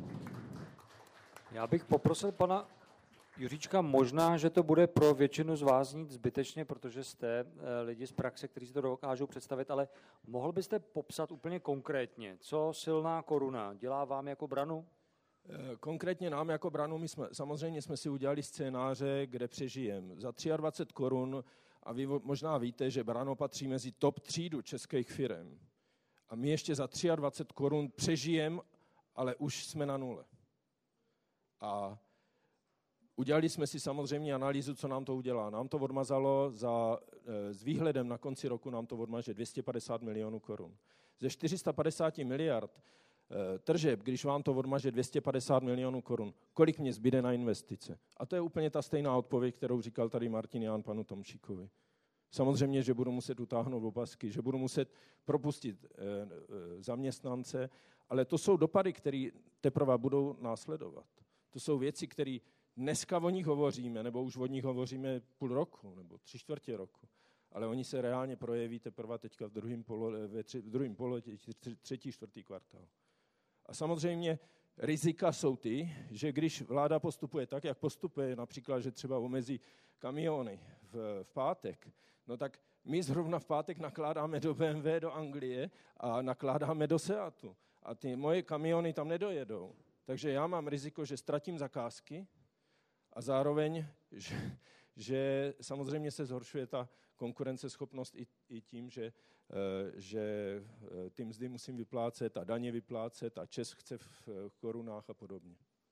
Já bych poprosil pana Juříčka, možná, že to bude pro většinu z vás znít zbytečně, protože jste lidi z praxe, kteří si to dokážou představit, ale mohl byste popsat úplně konkrétně, co silná koruna dělá vám jako Branu? Konkrétně nám jako Branu, my jsme, samozřejmě jsme si udělali scénáře, kde přežijeme. Za dvacet tři korun, a vy možná víte, že Brano patří mezi top třídu českých firem. A my ještě za dvacet tři korun přežijeme, ale už jsme na nule. A Udělali jsme si samozřejmě analýzu, co nám to udělá. Nám to odmazalo za, s výhledem na konci roku nám to odmaže dvě stě padesát milionů korun. Ze čtyři sta padesát miliard tržeb, když vám to odmaže dvě stě padesát milionů korun, kolik mě zbyde na investice? A to je úplně ta stejná odpověď, kterou říkal tady Martin Ján panu Tomšíkovi. Samozřejmě, že budu muset utáhnout opasky, že budu muset propustit zaměstnance, ale to jsou dopady, které teprve budou následovat. To jsou věci, které dneska o nich hovoříme, nebo už o nich hovoříme půl roku, nebo tři čtvrtě roku. Ale oni se reálně projeví teprve teďka v druhém pololetí, v druhém pololetí, třetí, čtvrtý kvartál. A samozřejmě rizika jsou ty, že když vláda postupuje tak, jak postupuje, například, že třeba omezí kamiony v, v pátek, no tak my zrovna v pátek nakládáme do bé em vé do Anglie a nakládáme do Seatu. A ty moje kamiony tam nedojedou. Takže já mám riziko, že ztratím zakázky a zároveň, že, že samozřejmě se zhoršuje ta konkurenceschopnost i, i tím, že, že ty mzdy musím vyplácet a daně vyplácet a ČEZ chce v korunách a podobně.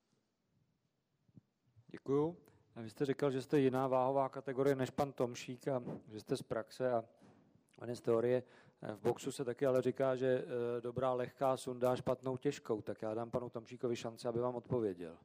Děkuju. A vy jste říkal, že jste jiná váhová kategorie než pan Tomšík a že jste z praxe a ne z teorie. V boxu se taky ale říká, že dobrá lehká sundá špatnou těžkou. Tak já dám panu Tomšíkovi šanci, aby vám odpověděl.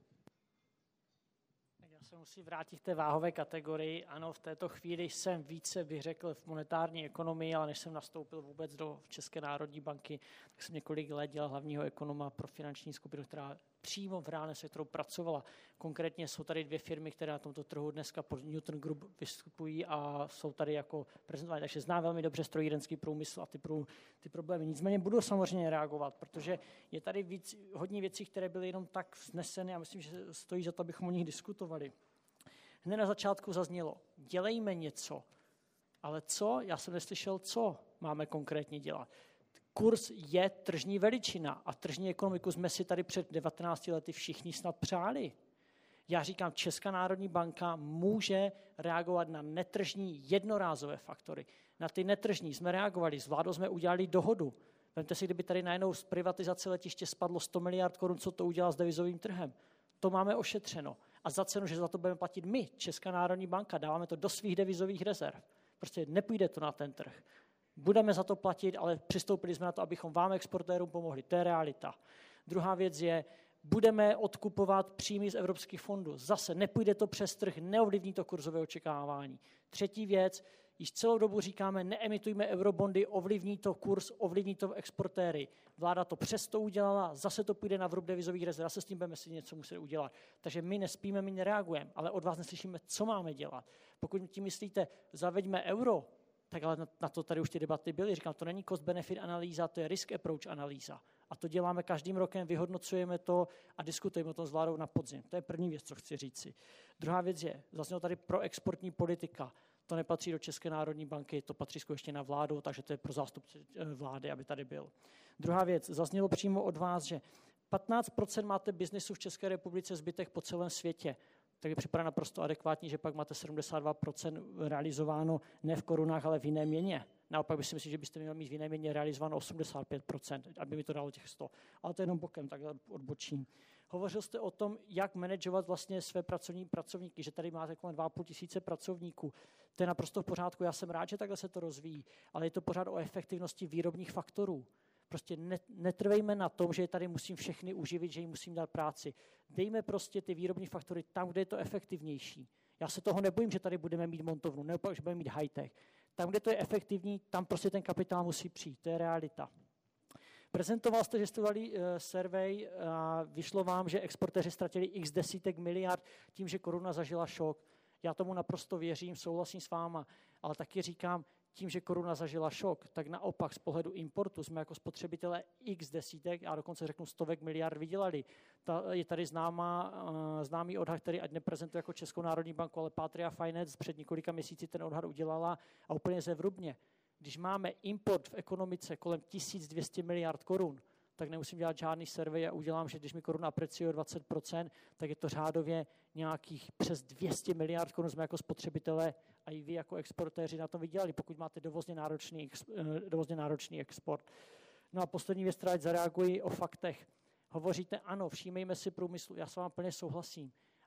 Se musí vrátit k té váhové kategorii. Ano, v této chvíli jsem více, bych řekl, v monetární ekonomii, ale než jsem nastoupil vůbec do České národní banky, tak jsem několik let dělal hlavního ekonoma pro finanční skupinu, která přímo v reálném sektoru pracovala. Konkrétně jsou tady dvě firmy, které na tomto trhu dneska pod Newton Group vystupují a jsou tady jako prezentované. Takže znám velmi dobře strojírenský průmysl a ty, prů, ty problémy. Nicméně budu samozřejmě reagovat, protože je tady víc, hodně věcí, které byly jenom tak vzneseny a myslím, že stojí za to, abychom o nich diskutovali. Hned na začátku zaznělo, dělejme něco, ale co? Já jsem neslyšel, co máme konkrétně dělat. Kurz je tržní veličina a tržní ekonomiku jsme si tady před devatenácti lety všichni snad přáli. Já říkám, Česká národní banka může reagovat na netržní jednorázové faktory. Na ty netržní jsme reagovali, s vládou jsme udělali dohodu. Vemte si, kdyby tady najednou z privatizace letiště spadlo sto miliard korun, co to udělá s devizovým trhem. To máme ošetřeno. A za cenu, že za to budeme platit my, Česká národní banka, dáváme to do svých devizových rezerv. Prostě nepůjde to na ten trh. Budeme za to platit, ale přistoupili jsme na to, abychom vám, exportérům, pomohli. To je realita. Druhá věc je, budeme odkupovat příjmy z evropských fondů. Zase nepůjde to přes trh, neovlivní to kurzové očekávání. Třetí věc, již celou dobu říkáme, neemitujme eurobondy, ovlivní to kurz, ovlivní to exportéry. Vláda to přesto udělala, zase to půjde na vrub devizových rezerv, zase s tím budeme si něco muset udělat. Takže my nespíme, my nereagujeme, ale od vás neslyšíme, co máme dělat. Pokud tím myslíte, zaveďme euro, tak ale na to tady už ty debaty byly. Říkám, to není cost-benefit analýza, to je risk approach analýza. A to děláme každým rokem, vyhodnocujeme to a diskutujeme o tom s vládou na podzim. To je první věc, co chci říci. Druhá věc je, zaznělo tady proexportní politika. To nepatří do České národní banky, to patří skutečně na vládu, takže to je pro zástupce vlády, aby tady byl. Druhá věc, zaznělo přímo od vás, že patnáct procent máte biznesu v České republice, zbytek po celém světě. Takže připadá naprosto adekvátní, že pak máte sedmdesát dva procent realizováno ne v korunách, ale v jiné měně. Naopak bych si myslím, že byste měli mít v jiné měně realizováno osmdesát pět procent, aby mi to dalo těch sto. Ale to je jenom bokem, tak odbočím. Hovořil jste o tom, jak manažovat vlastně své pracovní pracovníky, že tady máte kolem dva a půl tisíce pracovníků. To je naprosto v pořádku, já jsem rád, že takhle se to rozvíjí, ale je to pořád o efektivnosti výrobních faktorů. Prostě netrvejme na tom, že tady musím všechny uživit, že jim musím dát práci. Dejme prostě ty výrobní faktory tam, kde je to efektivnější. Já se toho nebojím, že tady budeme mít montovnu, nebo že budeme mít high-tech. Tam, kde to je efektivní, tam prostě ten kapitál musí přijít. To je realita. Prezentoval jste, že jste dali uh, survey a vyšlo vám, že exportéři ztratili x desítek miliard tím, že koruna zažila šok. Já tomu naprosto věřím, souhlasím s váma, ale taky říkám, tím, že koruna zažila šok, tak naopak z pohledu importu jsme jako spotřebitelé x desítek, a dokonce řeknu stovek miliard vydělali. Ta, je tady známá, uh, známý odhad, který ať neprezentuje jako Českou národní banku, ale Patria Finance před několika měsíci ten odhad udělala a úplně zevrubně. Když máme import v ekonomice kolem tisíc dvě stě miliard korun, tak nemusím dělat žádný survey a udělám, že když mi koruna apreciuje o dvacet procent, tak je to řádově nějakých přes dvě stě miliard korun jsme jako spotřebitelé a i vy jako exportéři na tom vydělali, pokud máte dovozně náročný, dovozně náročný export. No a poslední věc, která zareaguji o faktech. Hovoříte, ano, všímejme si průmyslu, já s vámi plně souhlasím,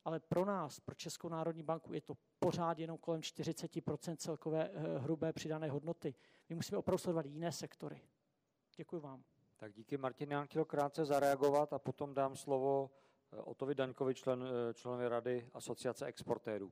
ale pro nás, pro Českou národní banku, je to pořád jenom kolem čtyřicet procent celkové hrubé přidané hodnoty. My musíme opravdu sledovat jiné sektory. Děkuji vám. Tak díky, Martin. Já chtěl krátce zareagovat a potom dám slovo Otovi Daňkovi, člen, členovi rady Asociace exportérů.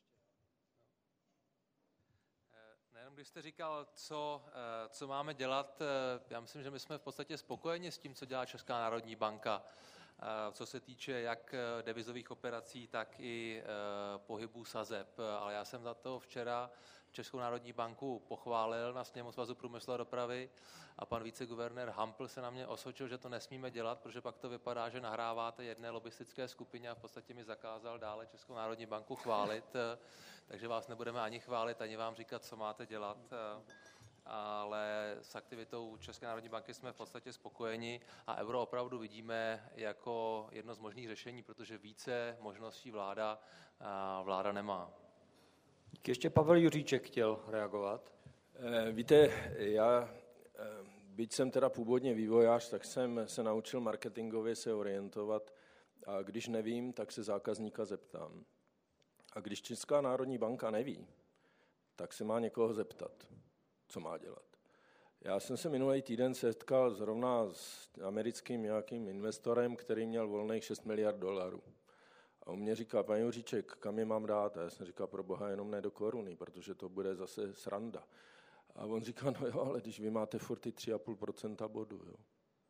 Nejenom když jste říkal, co, co máme dělat, já myslím, že my jsme v podstatě spokojeni s tím, co dělá Česká národní banka, co se týče jak devizových operací, tak i pohybů sazeb. Ale já jsem za to včera Českou národní banku pochválil na sněmu Svazu průmyslu a dopravy a pan viceguvernér Hampl se na mě osočil, že to nesmíme dělat, protože pak to vypadá, že nahráváte jedné lobistické skupině a v podstatě mi zakázal dále Českou národní banku chválit, takže vás nebudeme ani chválit, ani vám říkat, co máte dělat, ale s aktivitou České národní banky jsme v podstatě spokojeni a euro opravdu vidíme jako jedno z možných řešení, protože více možností vláda, vláda nemá. Ještě Pavel Juříček chtěl reagovat. Víte, já, byť jsem teda původně vývojář, tak jsem se naučil marketingově se orientovat a když nevím, tak se zákazníka zeptám. A když Česká národní banka neví, tak se má někoho zeptat, co má dělat. Já jsem se minulý týden setkal zrovna s americkým nějakým investorem, který měl volných šest miliard dolarů. A on mě říká, pane Juříček, kam je mám dát? A já jsem říkal, pro boha, jenom ne do koruny, protože to bude zase sranda. A on říká, no jo, ale když vy máte furt ty tři a půl procenta bodu. Jo.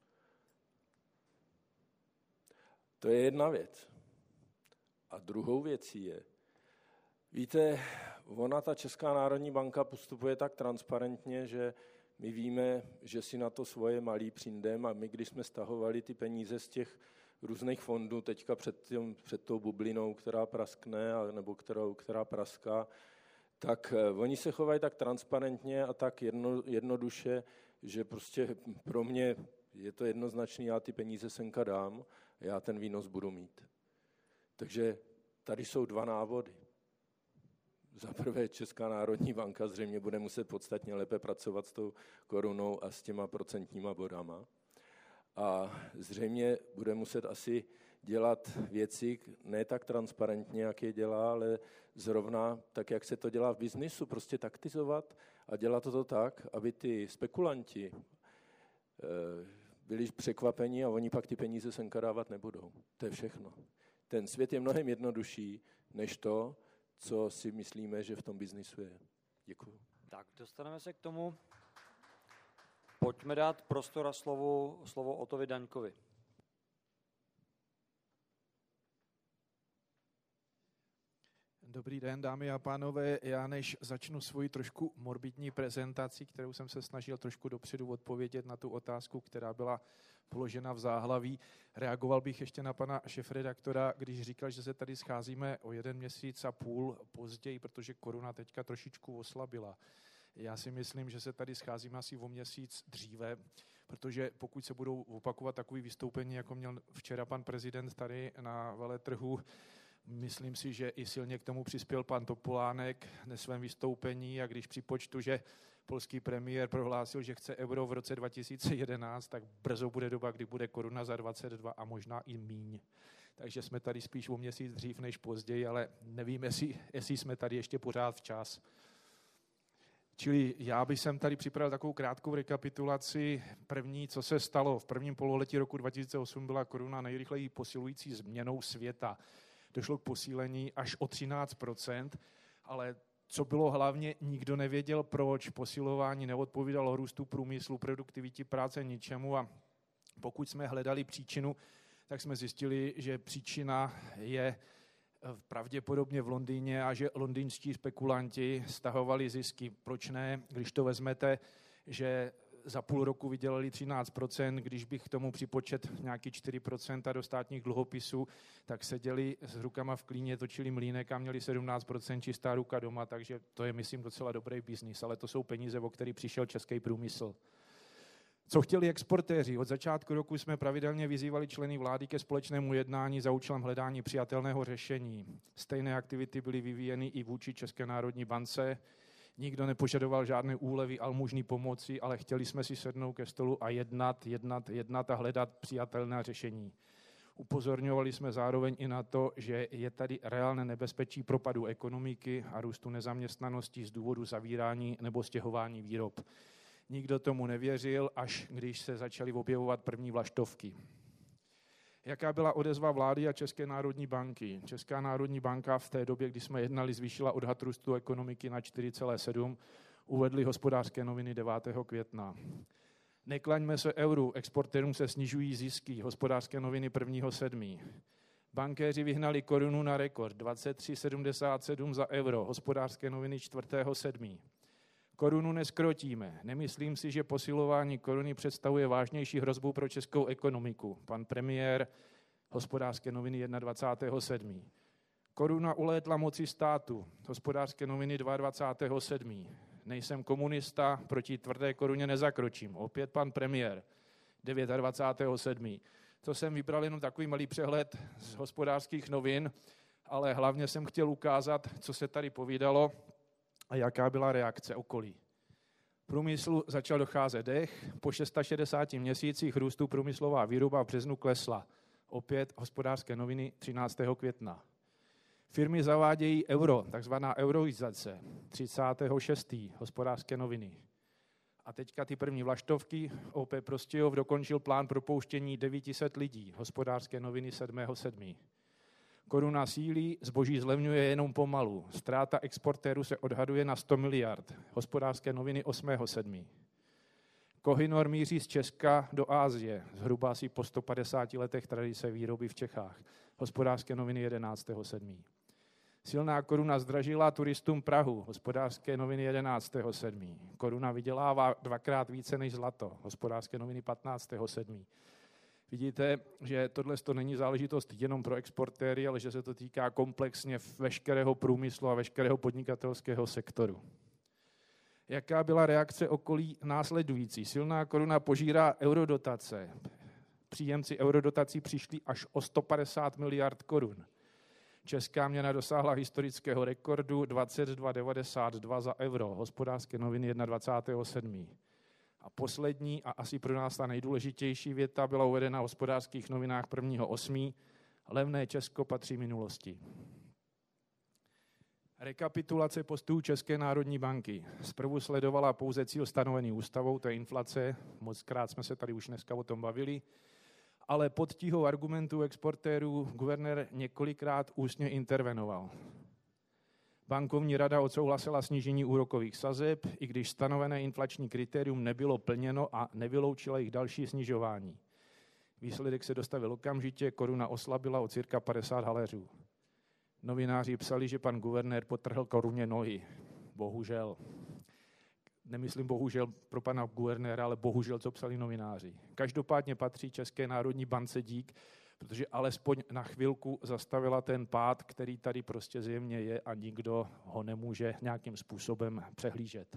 To je jedna věc. A druhou věcí je, víte, ona, ta Česká národní banka postupuje tak transparentně, že my víme, že si na to svoje malý přijdeme a my, když jsme stahovali ty peníze z těch různých fondů, teďka před, tím, před tou bublinou, která praskne, nebo kterou, která praská, tak oni se chovají tak transparentně a tak jedno, jednoduše, že prostě pro mě je to jednoznačný, já ty peníze senka dám, já ten výnos budu mít. Takže tady jsou dva návody. Za prvé Česká národní banka zřejmě bude muset podstatně lépe pracovat s tou korunou a s těma procentníma bodama. A zřejmě bude muset asi dělat věci ne tak transparentně, jak je dělá, ale zrovna tak, jak se to dělá v biznisu, prostě taktizovat a dělat to tak, aby ty spekulanti byli překvapeni a oni pak ty peníze senka dávat nebudou. To je všechno. Ten svět je mnohem jednodušší, než to, co si myslíme, že v tom biznisu je. Děkuju. Tak, dostaneme se k tomu. Pojďme dát prostor a slovo, slovo Otovi Daňkovi. Dobrý den, dámy a pánové. Já než začnu svoji trošku morbidní prezentaci, kterou jsem se snažil trošku dopředu odpovědět na tu otázku, která byla položena v záhlaví, reagoval bych ještě na pana šefredaktora, když říkal, že se tady scházíme o jeden měsíc a půl později, protože koruna teďka trošičku oslabila. Já si myslím, že se tady scházíme asi o měsíc dříve, protože pokud se budou opakovat takové vystoupení, jako měl včera pan prezident tady na veletrhu, myslím si, že i silně k tomu přispěl pan Topolánek ve svém vystoupení a když připočtu, že polský premiér prohlásil, že chce euro v roce dva tisíce jedenáct, tak brzo bude doba, kdy bude koruna za dvacet dva a možná i míň. Takže jsme tady spíš o měsíc dřív než později, ale nevím, jestli, jestli jsme tady ještě pořád včas. Čili já bych jsem tady připravil takovou krátkou rekapitulaci. První, co se stalo v prvním pololetí roku dva tisíce osm, byla koruna nejrychleji posilující změnou světa. Došlo k posílení až o třináct procent, ale co bylo hlavně, nikdo nevěděl proč. Posilování neodpovídalo růstu průmyslu, produktivitě práce, ničemu a pokud jsme hledali příčinu, tak jsme zjistili, že příčina je pravděpodobně v Londýně a že londýnští spekulanti stahovali zisky. Proč ne? Když to vezmete, že za půl roku vydělali třináct procent, když bych k tomu připočet nějaký čtyři procenta do státních dluhopisů, tak seděli s rukama v klíně, točili mlýnek a měli sedmnáct procent čistá ruka doma, takže to je, myslím, docela dobrý biznis, ale to jsou peníze, o který přišel český průmysl. Co chtěli exportéři? Od začátku roku jsme pravidelně vyzývali členy vlády ke společnému jednání za účelem hledání přijatelného řešení. Stejné aktivity byly vyvíjeny i vůči České národní bance. Nikdo nepožadoval žádné úlevy, almužní pomoci, ale chtěli jsme si sednout ke stolu a jednat, jednat, jednat a hledat přijatelné řešení. Upozorňovali jsme zároveň i na to, že je tady reálné nebezpečí propadu ekonomiky a růstu nezaměstnanosti z důvodu zavírání nebo stěhování výrob. Nikdo tomu nevěřil, až když se začaly objevovat první vlaštovky. Jaká byla odezva vlády a České národní banky? Česká národní banka v té době, kdy jsme jednali, zvýšila odhad růstu ekonomiky na čtyři celá sedm, uvedly Hospodářské noviny devátého května. Neklaňme se euru, exportérům se snižují zisky, Hospodářské noviny prvního sedmý. Bankéři vyhnali korunu na rekord, dvacet tři sedmdesát sedm za euro, Hospodářské noviny čtvrtého sedmý. Korunu neskrotíme. Nemyslím si, že posilování koruny představuje vážnější hrozbu pro českou ekonomiku. Pan premiér, Hospodářské noviny dvacátého prvního sedmého. Koruna ulétla moci státu, Hospodářské noviny dvacátého druhého sedmého. Nejsem komunista, proti tvrdé koruně nezakročím. Opět pan premiér, dvacátého devátého sedmého. To jsem vybral jenom takový malý přehled z Hospodářských novin, ale hlavně jsem chtěl ukázat, co se tady povídalo a jaká byla reakce okolí. Průmyslu začal docházet dech, po šedesáti šesti měsících růstu průmyslová výroba v březnu klesla. Opět Hospodářské noviny třináctého května. Firmy zavádějí euro, takzvaná euroizace, třicátého šestého Hospodářské noviny. A teďka ty první vlaštovky, O P Prostějov dokončil plán propouštění devět set lidí, Hospodářské noviny sedmého sedmého. Koruna sílí, zboží zlevňuje jenom pomalu. Ztráta exportéru se odhaduje na sto miliard, Hospodářské noviny osmého sedmého. Kohinoor míří z Česka do Asie, zhruba asi po sto padesáti letech tradice výroby v Čechách, Hospodářské noviny jedenáctého sedmého. Silná koruna zdražila turistům Prahu, Hospodářské noviny jedenáctého sedmého. Koruna vydělává dvakrát více než zlato, Hospodářské noviny patnáctého sedmého. Vidíte, že tohle to není záležitost jenom pro exportéry, ale že se to týká komplexně veškerého průmyslu a veškerého podnikatelského sektoru. Jaká byla reakce okolí následující? Silná koruna požírá eurodotace. Příjemci eurodotací přišli až o sto padesát miliard korun. Česká měna dosáhla historického rekordu dvacet dva devadesát dva za euro, Hospodářské noviny dvacátého prvního sedmého. A poslední a asi pro nás ta nejdůležitější věta byla uvedena v Hospodářských novinách prvního osmého. Levné Česko patří minulosti. Rekapitulace postupů České národní banky. Zprvu sledovala pouze cíl stanovený ústavou, to je inflace, mockrát jsme se tady už dneska o tom bavili, ale pod tíhou argumentů exportérů guvernér několikrát ústně intervenoval. Bankovní rada odsouhlasila snížení úrokových sazeb, i když stanovené inflační kritérium nebylo plněno a nevyloučila jich další snižování. Výsledek se dostavil okamžitě, koruna oslabila o cirka padesát haléřů. Novináři psali, že pan guvernér potrhl koruně nohy. Bohužel. Nemyslím bohužel pro pana guvernéra, ale bohužel, co psali novináři. Každopádně patří České národní bance dík, protože alespoň na chvilku zastavila ten pád, který tady prostě zjevně je a nikdo ho nemůže nějakým způsobem přehlížet.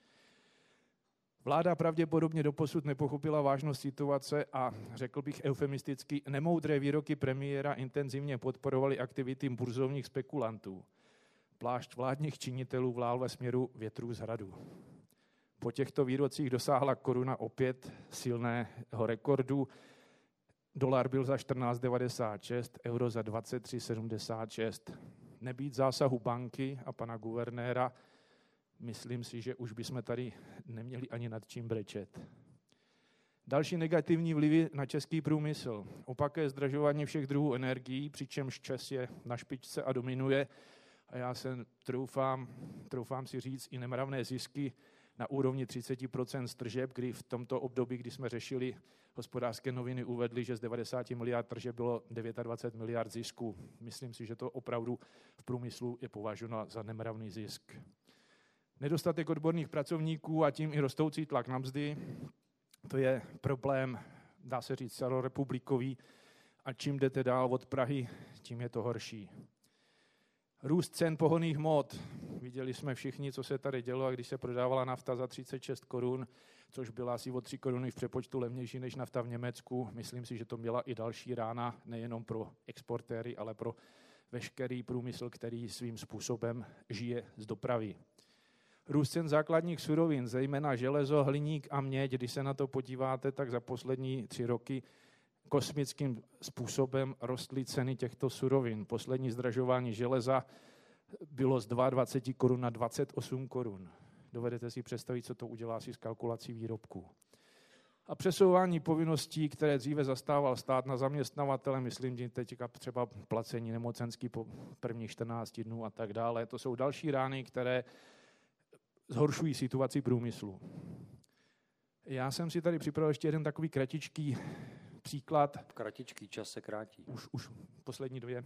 Vláda pravděpodobně doposud nepochopila vážnost situace a řekl bych eufemisticky, nemoudré výroky premiéra intenzivně podporovaly aktivity burzovních spekulantů. Plášť vládních činitelů vlál ve směru větrů z hradu. Po těchto výrocích dosáhla koruna opět silného rekordu. Dolar byl za čtrnáct devadesát šest, euro za dvacet tři sedmdesát šest. Nebýt zásahu banky a pana guvernéra, myslím si, že už bychom tady neměli ani nad čím brečet. Další negativní vlivy na český průmysl. Opakuje zdražování všech druhů energií, přičemž ČEZ je na špičce a dominuje. A já se troufám, troufám si říct i nemravné zisky na úrovni třicet procent z tržeb, kdy v tomto období, kdy jsme řešili, Hospodářské noviny uvedly, že z devadesát miliard tržeb bylo dvacet devět miliard zisků. Myslím si, že to opravdu v průmyslu je považováno za nemravný zisk. Nedostatek odborných pracovníků a tím i rostoucí tlak na mzdy, to je problém, dá se říct, celorepublikový a čím jdete dál od Prahy, tím je to horší. Růst cen pohonných hmot. Viděli jsme všichni, co se tady dělo, a když se prodávala nafta za třicet šest korun, což byla asi o tři koruny v přepočtu levnější než nafta v Německu, myslím si, že to byla i další rána, nejenom pro exportéry, ale pro veškerý průmysl, který svým způsobem žije z dopravy. Růst cen základních surovin, zejména železo, hliník a měď, když se na to podíváte, tak za poslední tři roky kosmickým způsobem rostly ceny těchto surovin. Poslední zdražování železa bylo z dvacet dva korun na dvacet osm korun. Dovedete si představit, co to udělá si s kalkulací výrobků. A přesouvání povinností, které dříve zastával stát na zaměstnavatele, myslím že teďka třeba placení nemocenský po prvních čtrnácti dnů a tak dále, to jsou další rány, které zhoršují situaci průmyslu. Já jsem si tady připravil ještě jeden takový kratičký příklad. Kratičký čas se krátí. Už, už poslední dvě.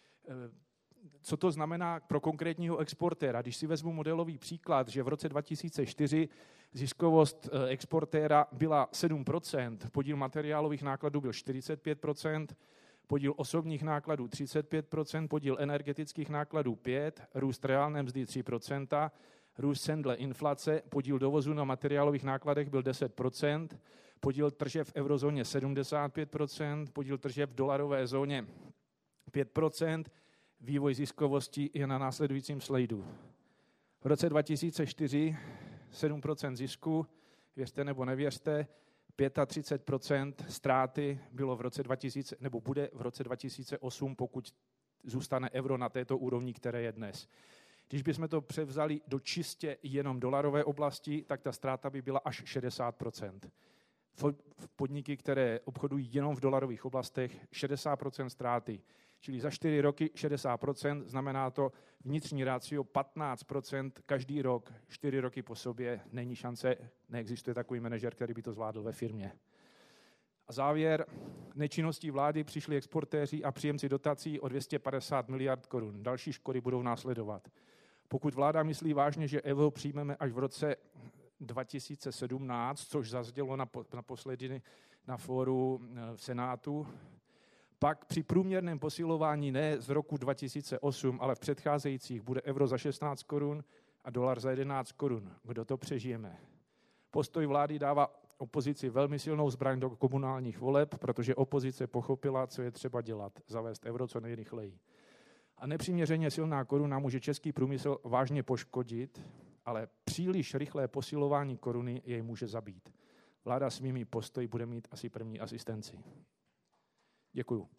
Co to znamená pro konkrétního exportéra? Když si vezmu modelový příklad, že v roce dva tisíce čtyři ziskovost exportéra byla sedm procent, podíl materiálových nákladů byl čtyřicet pět procent, podíl osobních nákladů třicet pět procent, podíl energetických nákladů pět procent, růst reálné mzdy tři procenta, růst cen dle inflace, podíl dovozu na materiálových nákladech byl deset procent, podíl tržeb v eurozóně sedmdesát pět procent, podíl tržeb v dolarové zóně pět procent, vývoj ziskovosti je na následujícím slajdu. V roce dva tisíce čtyři sedm procent zisku, věřte nebo nevěřte, třicet pět procent ztráty bylo v roce dva tisíce, nebo bude v roce dva tisíce osm, pokud zůstane euro na této úrovni, které je dnes. Když bychom to převzali do čistě jenom dolarové oblasti, tak ta ztráta by byla až šedesát procent. V podniky, které obchodují jenom v dolarových oblastech, šedesát procent ztráty. Čili za čtyři roky šedesát procent, znamená to vnitřní rácio patnáct procent každý rok, čtyři roky po sobě, není šance, neexistuje takový manažer, který by to zvládl ve firmě. A závěr, nečinností vlády přišli exportéři a příjemci dotací o dvě stě padesát miliard korun. Další škody budou následovat. Pokud vláda myslí vážně, že euro přijmeme až v roce dva tisíce sedmnáct, což zazdělo naposledy na fóru v Senátu, pak při průměrném posilování ne z roku dva tisíce osm, ale v předcházejících bude euro za šestnáct korun a dolar za jedenáct korun. Kdo to přežijeme? Postoj vlády dává opozici velmi silnou zbraň do komunálních voleb, protože opozice pochopila, co je třeba dělat, zavést euro co nejrychleji. A nepřiměřeně silná koruna může český průmysl vážně poškodit, ale příliš rychlé posilování koruny jej může zabít. Vláda svými postoji bude mít asi první asistenci. Děkuju.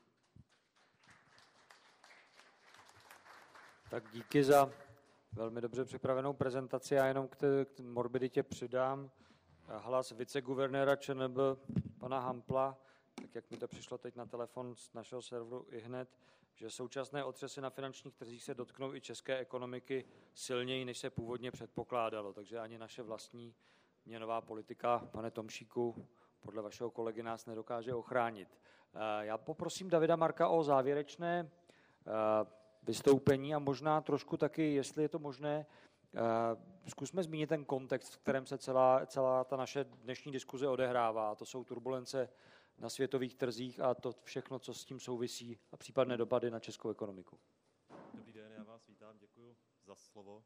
Tak díky za velmi dobře připravenou prezentaci. Já jenom k té, k té morbiditě přidám hlas viceguvernéra ČNB pana Hampla, tak jak mi to přišlo teď na telefon z našeho serveru ihned, že současné otřesy na finančních trzích se dotknou i české ekonomiky silněji, než se původně předpokládalo. Takže ani naše vlastní měnová politika, pane Tomšíku, podle vašeho kolegy nás nedokáže ochránit. Já poprosím Davida Marka o závěrečné vystoupení a možná trošku taky, jestli je to možné, zkusme zmínit ten kontext, v kterém se celá, celá ta naše dnešní diskuze odehrává. To jsou turbulence na světových trzích a to všechno, co s tím souvisí a případné dopady na českou ekonomiku. Dobrý den, já vás vítám, děkuji za slovo.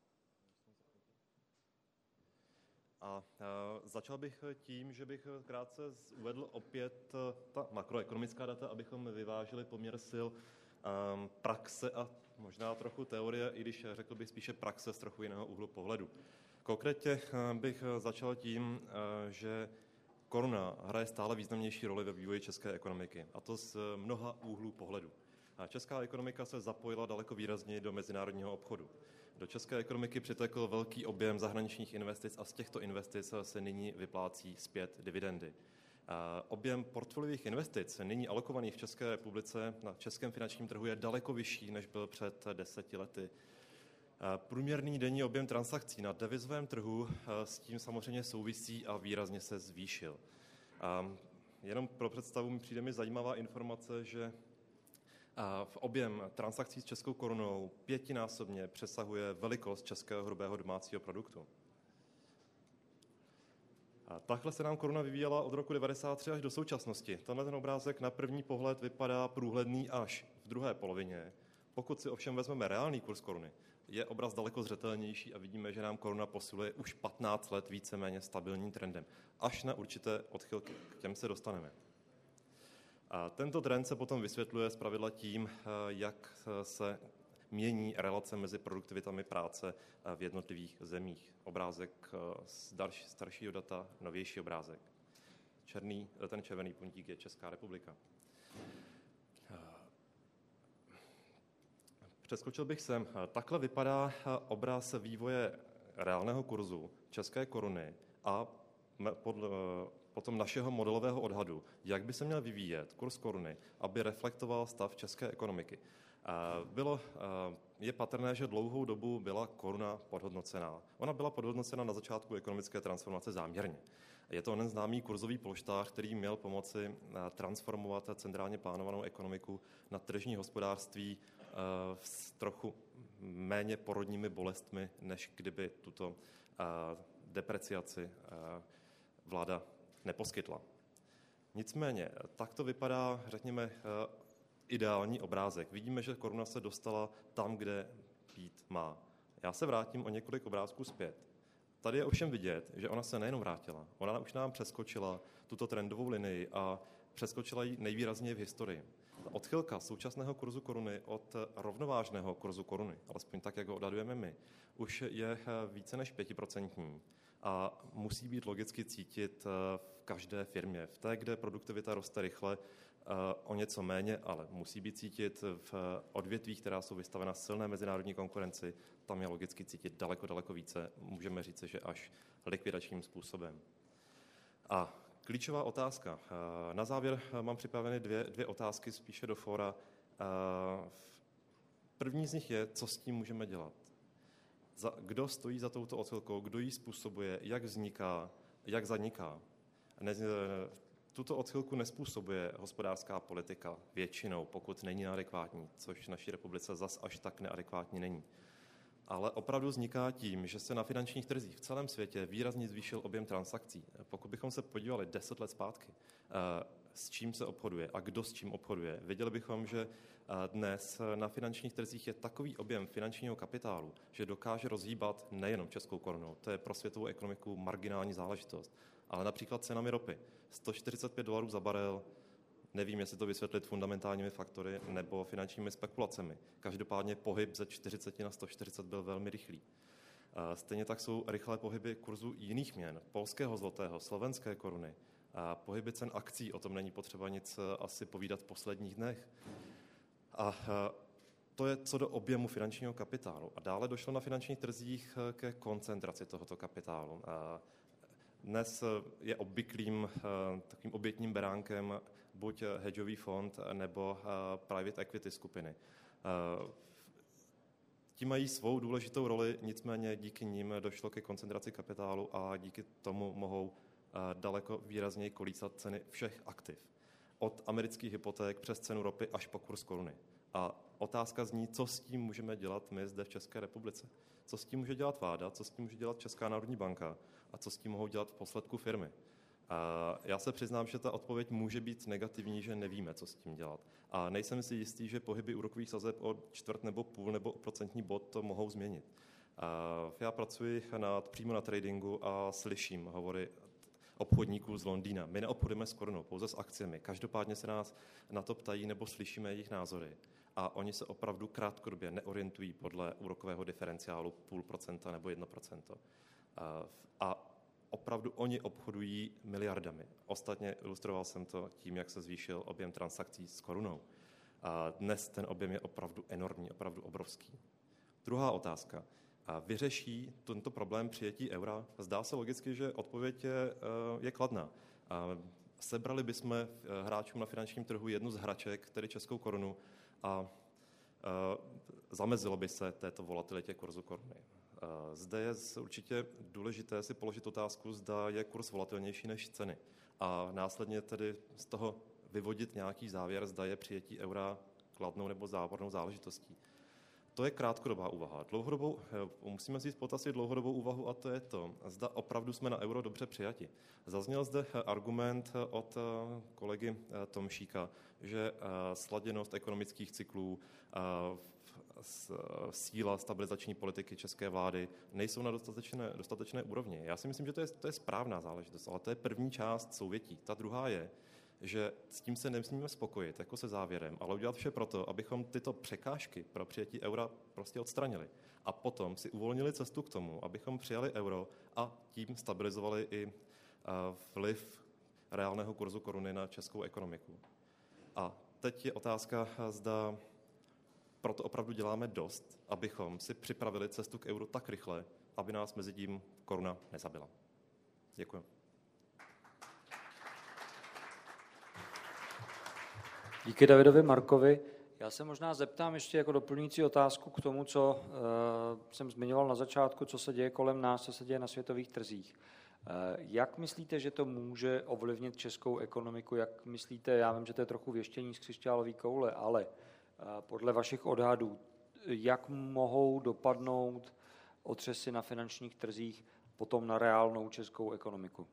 A uh, začal bych tím, že bych krátce uvedl opět ta makroekonomická data, abychom vyvážili poměr sil um, praxe a možná trochu teorie, i když řekl bych spíše praxe z trochu jiného úhlu pohledu. Konkrétně uh, bych začal tím, uh, že koruna hraje stále významnější roli ve vývoji české ekonomiky, a to z mnoha úhlů pohledu. A česká ekonomika se zapojila daleko výrazněji do mezinárodního obchodu. Do české ekonomiky přitekl velký objem zahraničních investic a z těchto investic se nyní vyplácí zpět dividendy. A objem portfoliových investic nyní alokovaných v České republice na českém finančním trhu je daleko vyšší, než byl před deseti lety. A průměrný denní objem transakcí na devizovém trhu s tím samozřejmě souvisí a výrazně se zvýšil. A jenom pro představu mi přijde mi zajímavá informace, že v objem transakcí s českou korunou pětinásobně přesahuje velikost českého hrubého domácího produktu. A takhle se nám koruna vyvíjela od roku devadesát tři až do současnosti. Tenhle ten obrázek na první pohled vypadá průhledný až v druhé polovině. Pokud si ovšem vezmeme reálný kurz koruny, je obraz daleko zřetelnější a vidíme, že nám koruna posiluje už patnáct let víceméně stabilním trendem. Až na určité odchylky. K těm se dostaneme. A tento trend se potom vysvětluje zpravidla tím, jak se mění relace mezi produktivitami práce v jednotlivých zemích. Obrázek z staršího data, novější obrázek. černý, ten červený puntík je Česká republika. Přeskočil bych sem. Takhle vypadá obraz vývoje reálného kurzu české koruny a podle, potom našeho modelového odhadu, jak by se měl vyvíjet kurz koruny, aby reflektoval stav české ekonomiky. Bylo, je patrné, že dlouhou dobu byla koruna podhodnocená. Ona byla podhodnocena na začátku ekonomické transformace záměrně. Je to onen známý kurzový polštář, který měl pomoci transformovat centrálně plánovanou ekonomiku na tržní hospodářství s trochu méně porodními bolestmi, než kdyby tuto depreciaci vláda neposkytla. Nicméně, tak to vypadá, řekněme, ideální obrázek. Vidíme, že koruna se dostala tam, kde být má. Já se vrátím o několik obrázků zpět. Tady je ovšem vidět, že ona se nejenom vrátila, ona už nám přeskočila tuto trendovou linii a přeskočila ji nejvýrazněji v historii. Odchylka současného kurzu koruny od rovnovážného kurzu koruny, alespoň tak, jak ho odhadujeme my, už je více než pětiprocentní a musí být logicky cítit v každé firmě. V té, kde produktivita roste rychle, o něco méně, ale musí být cítit v odvětvích, která jsou vystavena silné mezinárodní konkurenci, tam je logicky cítit daleko, daleko více, můžeme říct, že až likvidačním způsobem. A klíčová otázka. Na závěr mám připraveny dvě, dvě otázky spíše do fóra. První z nich je, co s tím můžeme dělat. Za, kdo stojí za touto odchylkou, kdo ji způsobuje, jak vzniká, jak zaniká. Ne, tuto odchylku nespůsobuje hospodářská politika většinou, pokud není neadekvátní, což v naší republice zas až tak neadekvátní není. Ale opravdu vzniká tím, že se na finančních trzích v celém světě výrazně zvýšil objem transakcí. Pokud bychom se podívali deset let zpátky, s čím se obchoduje a kdo s čím obchoduje, viděli bychom, že dnes na finančních trzích je takový objem finančního kapitálu, že dokáže rozhýbat nejenom českou korunou, to je pro světovou ekonomiku marginální záležitost, ale například cenami ropy. sto čtyřicet pět dolarů za barel, nevím, jestli to vysvětlit fundamentálními faktory nebo finančními spekulacemi. Každopádně pohyb ze čtyřicet na sto čtyřicet byl velmi rychlý. Stejně tak jsou rychlé pohyby kurzu jiných měn, polského zlotého, slovenské koruny. Pohyby cen akcí, o tom není potřeba nic asi povídat v posledních dnech. A to je co do objemu finančního kapitálu. A dále došlo na finančních trzích ke koncentraci tohoto kapitálu. Dnes je obvyklým takovým obětním beránkem buď hedžový fond nebo private equity skupiny. Ti mají svou důležitou roli, nicméně díky nim došlo ke koncentraci kapitálu a díky tomu mohou daleko výrazněji kolísat ceny všech aktiv. Od amerických hypoték přes cenu ropy až po kurz koruny. A otázka zní, co s tím můžeme dělat my zde v České republice. Co s tím může dělat vláda, co s tím může dělat Česká národní banka a co s tím mohou dělat v posledku firmy. A já se přiznám, že ta odpověď může být negativní, že nevíme, co s tím dělat. A nejsem si jistý, že pohyby úrokových sazeb o čtvrt nebo půl nebo o procentní bod to mohou změnit. A já pracuji nad, přímo na tradingu a slyším hovory obchodníků z Londýna. My neobchodujeme s korunou, pouze s akciemi. Každopádně se nás na to ptají nebo slyšíme jejich názory. A oni se opravdu krátkodobě neorientují podle úrokového diferenciálu půl procenta nebo jedno procento. A opravdu oni obchodují miliardami. Ostatně ilustroval jsem to tím, jak se zvýšil objem transakcí s korunou. A dnes ten objem je opravdu enormní, opravdu obrovský. Druhá otázka. A vyřeší tento problém přijetí eura? Zdá se logicky, že odpověď je, je kladná. A sebrali bychom hráčům na finančním trhu jednu z hraček, tedy českou korunu, a zamezilo by se této volatilitě kurzu koruny. Zde je určitě důležité si položit otázku, zda je kurz volatilnější než ceny. A následně tedy z toho vyvodit nějaký závěr, zda je přijetí eura kladnou nebo zápornou záležitostí. To je krátkodobá úvaha. Dlouhodobou, musíme si potaz dlouhodobou úvahu a to je to, zda opravdu jsme na euro dobře přijati. Zazněl zde argument od kolegy Tomšíka, že sladěnost ekonomických cyklů, síla stabilizační politiky české vlády nejsou na dostatečné, dostatečné úrovni. Já si myslím, že to je, to je správná záležitost, ale to je první část souvětí. Ta druhá je, že s tím se nemusíme spokojit jako se závěrem, ale udělat vše proto, abychom tyto překážky pro přijetí eura prostě odstranili. A potom si uvolnili cestu k tomu, abychom přijali euro a tím stabilizovali i vliv reálného kurzu koruny na českou ekonomiku. A teď je otázka, zda proto opravdu děláme dost, abychom si připravili cestu k euru tak rychle, aby nás mezi tím koruna nezabila. Děkuji. Díky Davidovi Markovi. Já se možná zeptám ještě jako doplňující otázku k tomu, co uh, jsem zmiňoval na začátku, co se děje kolem nás, co se děje na světových trzích. Uh, jak myslíte, že to může ovlivnit českou ekonomiku? Jak myslíte, já vím, že to je trochu věštění z křišťálové koule, ale uh, podle vašich odhadů, jak mohou dopadnout otřesy na finančních trzích potom na reálnou českou ekonomiku?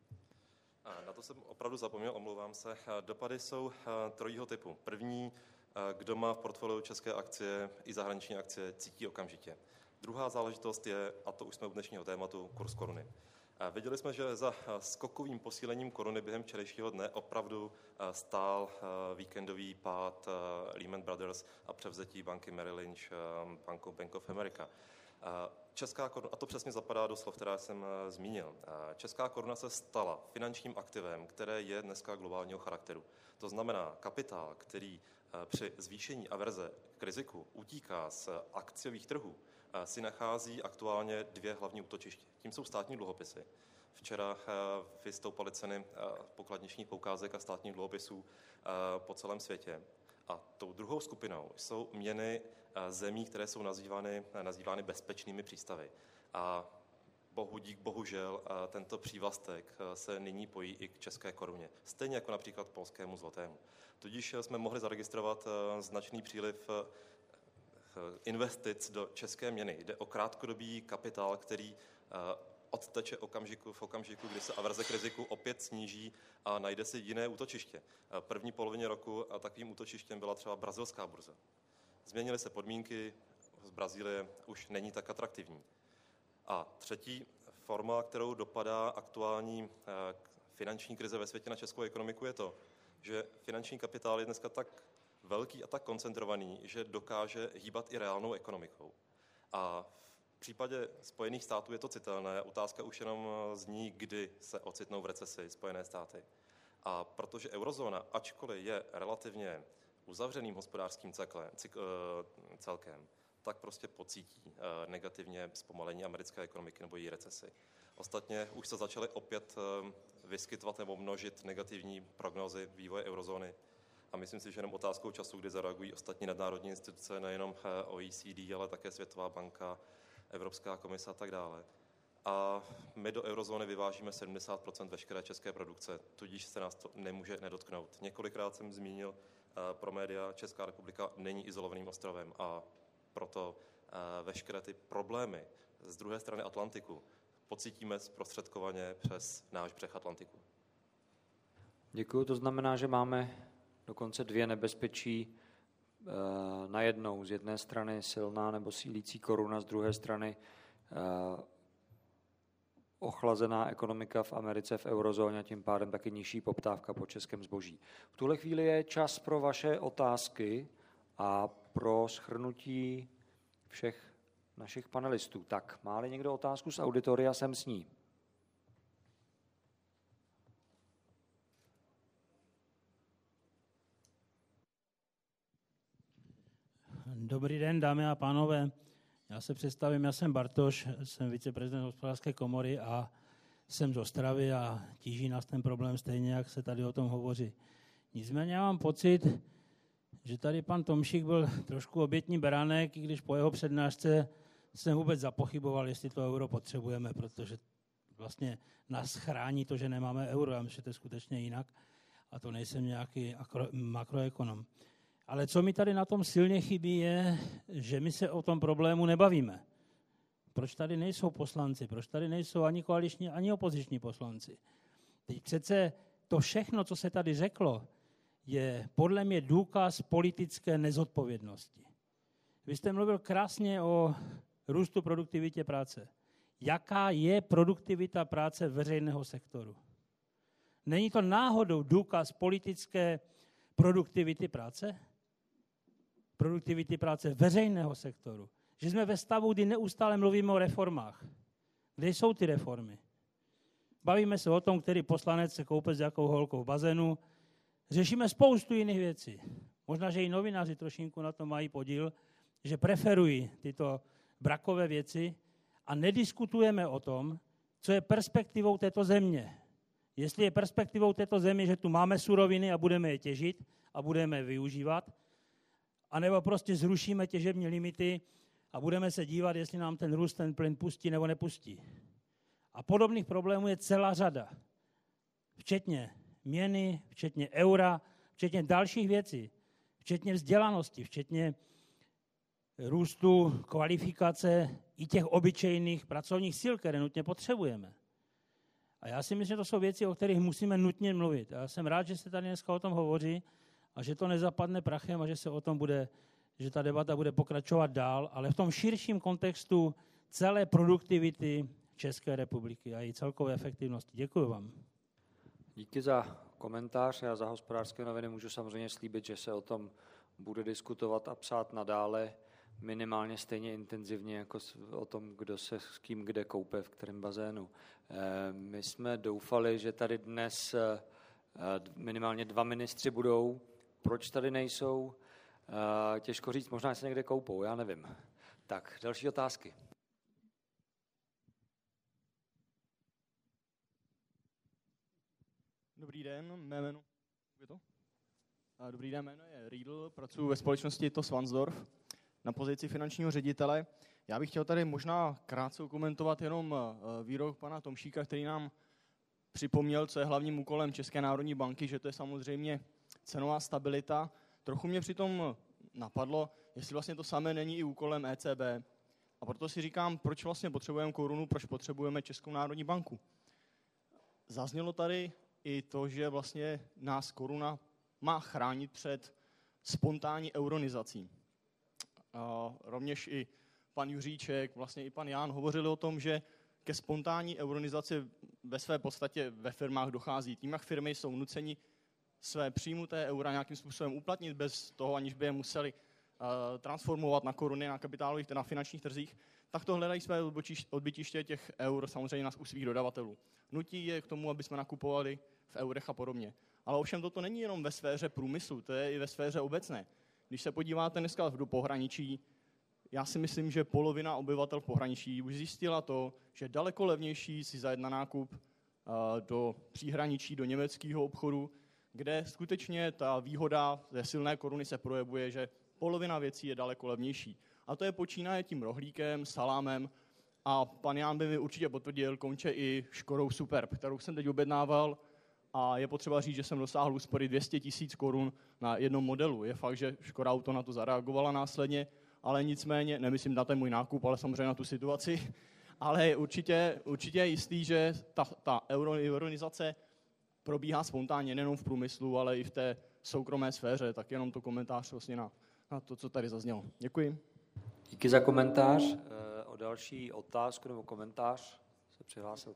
Na to jsem opravdu zapomněl, omlouvám se. Dopady jsou trojího typu. První, kdo má v portfoliu české akcie i zahraniční akcie, cítí okamžitě. Druhá záležitost je, a to už jsme u dnešního tématu, kurz koruny. Viděli jsme, že za skokovým posílením koruny během včerejšího dne opravdu stál víkendový pád Lehman Brothers a převzetí banky Merrill Lynch, bankou Bank of America. Česká koruna, a to přesně zapadá do slov, která jsem zmínil. Česká koruna se stala finančním aktivem, které je dneska globálního charakteru. To znamená, kapitál, který při zvýšení averze k riziku utíká z akciových trhů, si nachází aktuálně dvě hlavní útočiště. Tím jsou státní dluhopisy. Včera vystoupaly ceny pokladničních poukázek a státních dluhopisů po celém světě. A tou druhou skupinou jsou měny zemí, které jsou nazývány, nazývány bezpečnými přístavy. A bohu dík, bohužel tento přívlastek se nyní pojí i k české koruně. Stejně jako například polskému zlatému. Tudíž jsme mohli zaregistrovat značný příliv investic do české měny. Jde o krátkodobý kapitál, který odteče okamžiku, v okamžiku, kdy se averze k riziku opět sníží a najde si jiné útočiště. První polovině roku a takovým útočištěm byla třeba brazilská burza. Změnily se podmínky, z Brazílie už není tak atraktivní. A třetí forma, kterou dopadá aktuální finanční krize ve světě na českou ekonomiku, je to, že finanční kapitál je dneska tak velký a tak koncentrovaný, že dokáže hýbat i reálnou ekonomikou. A v případě Spojených států je to citelné, otázka už jenom zní, kdy se ocitnou v recesi Spojené státy. A protože eurozóna, ačkoliv je relativně uzavřeným hospodářským celkem, tak prostě pocítí negativně zpomalení americké ekonomiky nebo její recesi. Ostatně už se začaly opět vyskytovat nebo množit negativní prognózy vývoje eurozóny. A myslím si, že jenom otázkou času, kdy zareagují ostatní nadnárodní instituce, nejenom O E C D, ale také Světová banka, Evropská komise a tak dále. A my do eurozóny vyvážíme sedmdesát procent veškeré české produkce, tudíž se nás to nemůže nedotknout. Několikrát jsem zmínil pro média, Česká republika není izolovaným ostrovem a proto veškeré ty problémy z druhé strany Atlantiku pocítíme zprostředkovaně přes náš břeh Atlantiku. Děkuji, to znamená, že máme dokonce dvě nebezpečí najednou. Z jedné strany silná nebo sílící koruna, z druhé strany ochlazená ekonomika v Americe, v eurozóně, tím pádem taky nižší poptávka po českém zboží. V tuhle chvíli je čas pro vaše otázky a pro shrnutí všech našich panelistů. Tak, má-li někdo otázku z auditoria, jsem s ní. Dobrý den, dámy a pánové. Já se představím, já jsem Bartoš, jsem viceprezident hospodářské komory a jsem z Ostravy a tíží nás ten problém stejně, jak se tady o tom hovoří. Nicméně já mám pocit, že tady pan Tomšík byl trošku obětní beránek, i když po jeho přednášce jsem vůbec zapochyboval, jestli to euro potřebujeme, protože vlastně nás chrání to, že nemáme euro. Já myslím, že to je skutečně jinak a to nejsem nějaký makroekonom. Ale co mi tady na tom silně chybí je, že my se o tom problému nebavíme. Proč tady nejsou poslanci? Proč tady nejsou ani koaliční, ani opoziční poslanci? Teď přece to všechno, co se tady řeklo, je podle mě důkaz politické nezodpovědnosti. Vy jste mluvil krásně o růstu produktivitě práce. Jaká je produktivita práce veřejného sektoru? Není to náhodou důkaz politické produktivity práce? Produktivity práce veřejného sektoru. Že jsme ve stavu, kdy neustále mluvíme o reformách. Kde jsou ty reformy? bavíme se o tom, který poslanec se koupe s jakou holkou v bazénu. Řešíme spoustu jiných věcí. Možná, že i novináři trošinku na to mají podíl, že preferují tyto brakové věci a nediskutujeme o tom, co je perspektivou této země. Jestli je perspektivou této země, že tu máme suroviny a budeme je těžit a budeme je využívat, anebo prostě zrušíme těžební limity a budeme se dívat, jestli nám ten růst, ten plyn pustí nebo nepustí. A podobných problémů je celá řada. Včetně měny, včetně eura, včetně dalších věcí, včetně vzdělanosti, včetně růstu kvalifikace i těch obyčejných pracovních sil, které nutně potřebujeme. A já si myslím, že to jsou věci, o kterých musíme nutně mluvit. A já jsem rád, že se tady dneska o tom hovoří a že to nezapadne prachem a že se o tom bude, že ta debata bude pokračovat dál, ale v tom širším kontextu celé produktivity České republiky a její celkové efektivnosti. Děkuji vám. Díky za komentář. Já za Hospodářské noviny můžu samozřejmě slíbit, že se o tom bude diskutovat a psát nadále minimálně stejně intenzivně jako o tom, kdo se s kým kde koupe, v kterém bazénu. My jsme doufali, že tady dnes minimálně dva ministři budou. Proč tady nejsou? Těžko říct, možná se někde koupou, já nevím. Tak, další otázky. Dobrý den, mé jméno je to? Dobrý den, jméno je Riedl, pracuji ve společnosti T O S Vansdorf na pozici finančního ředitele. Já bych chtěl tady možná krátce komentovat jenom výrok pana Tomšíka, který nám připomněl, co je hlavním úkolem České národní banky, že to je samozřejmě cenová stabilita. Trochu mě přitom napadlo, jestli vlastně to samé není i úkolem E C B. A proto si říkám, proč vlastně potřebujeme korunu, proč potřebujeme Českou národní banku. Zaznělo tady i to, že vlastně nás koruna má chránit před spontánní euronizací. A rovněž i pan Juříček, vlastně i pan Ján hovořili o tom, že ke spontánní euronizaci ve své podstatě ve firmách dochází. Tím, jak firmy jsou nuceni své přijmuté eura nějakým způsobem uplatnit bez toho, aniž by je museli uh, transformovat na koruny, na kapitálových, na finančních trzích, tak to hledají své odbytiště těch eur samozřejmě u svých dodavatelů. Nutí je k tomu, aby jsme nakupovali v eurech a podobně. Ale ovšem toto není jenom ve sféře průmyslu, to je i ve sféře obecné. Když se podíváte dneska do pohraničí, já si myslím, že polovina obyvatel v pohraničí už zjistila to, že je daleko levnější si zajet na nákup uh, do příhraničí, do německého obchodu, kde skutečně ta výhoda ze silné koruny se projevuje, že polovina věcí je daleko levnější. A to je počínaje tím rohlíkem, salámem a pan Ján by mi určitě potvrdil, konče i Škodou Superb, kterou jsem teď objednával a je potřeba říct, že jsem dosáhl úspory dvě stě tisíc korun na jednom modelu. Je fakt, že Škoda Auto na to zareagovala následně, ale nicméně, nemyslím na ten můj nákup, ale samozřejmě na tu situaci, ale určitě, určitě je jistý, že ta, ta euro, euronizace probíhá spontánně nejenom v průmyslu, ale i v té soukromé sféře, tak jenom to komentář vlastně na, na to, co tady zaznělo. Děkuji. Díky za komentář. O další otázku nebo komentář se přihlásil.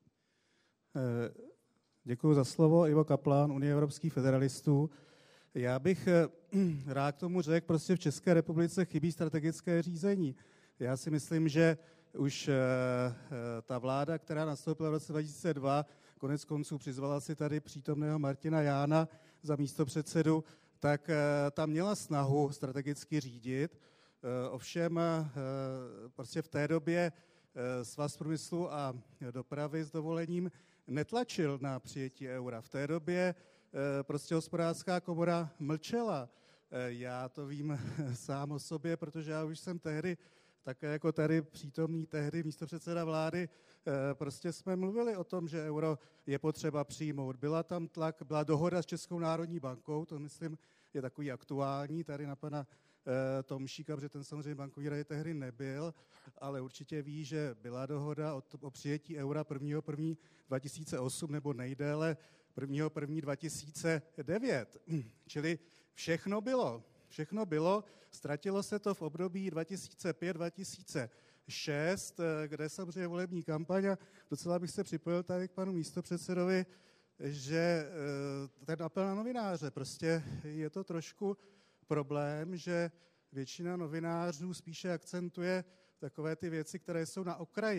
Děkuji za slovo. Ivo Kaplan, Unie evropských federalistů. Já bych rád k tomu řekl, prostě v České republice chybí strategické řízení. Já si myslím, že už ta vláda, která nastoupila v roce dva tisíce dva, konec konců přizvala si tady přítomného Martina Jána za místopředsedu, tak tam měla snahu strategicky řídit. Ovšem prostě v té době Svaz průmyslu a dopravy s dovolením netlačil na přijetí eura. V té době prostě Hospodářská komora mlčela. Já to vím sám o sobě, protože já už jsem tehdy, také jako tady přítomný tehdy místopředseda vlády, prostě jsme mluvili o tom, že euro je potřeba přijmout. Byla tam tlak, byla dohoda s Českou národní bankou, to myslím je takový aktuální, tady na pana Tomšíka, protože ten samozřejmě bankovní rady tehdy nebyl, ale určitě ví, že byla dohoda o, o přijetí eura prvního prvního dva tisíce osm nebo nejdéle prvního prvního dva tisíce devět. Čili všechno bylo. Všechno bylo. Ztratilo se to v období dva tisíce pět dva tisíce šest, kde samozřejmě volební kampaň a docela bych se připojil tady k panu místopředsedovi, že ten apel na novináře, prostě je to trošku problém, že většina novinářů spíše akcentuje takové ty věci, které jsou na okraji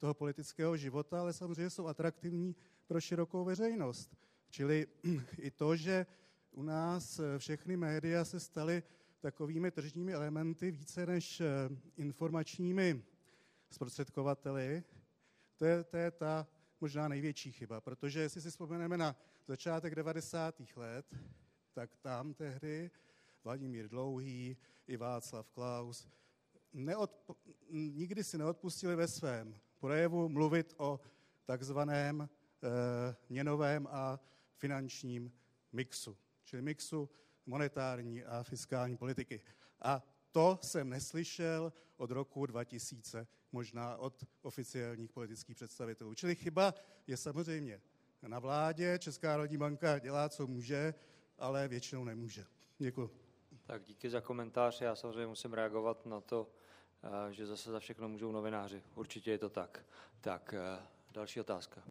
toho politického života, ale samozřejmě jsou atraktivní pro širokou veřejnost. Čili i to, že u nás všechny média se staly takovými tržními elementy více než informačními zprostředkovateli, to je, to je ta možná největší chyba, protože jestli si vzpomeneme na začátek devadesátých let, tak tam tehdy Vladimír Dlouhý i Václav Klaus neodpo- nikdy si neodpustili ve svém projevu mluvit o takzvaném e, měnovém a finančním mixu, čili mixu monetární a fiskální politiky. A to jsem neslyšel od roku dva tisíce, možná od oficiálních politických představitelů. Čili chyba je samozřejmě na vládě, Česká národní banka dělá, co může, ale většinou nemůže. Děkuji. Tak díky za komentář. Já samozřejmě musím reagovat na to, že zase za všechno můžou novináři. Určitě je to tak. Tak, další otázka.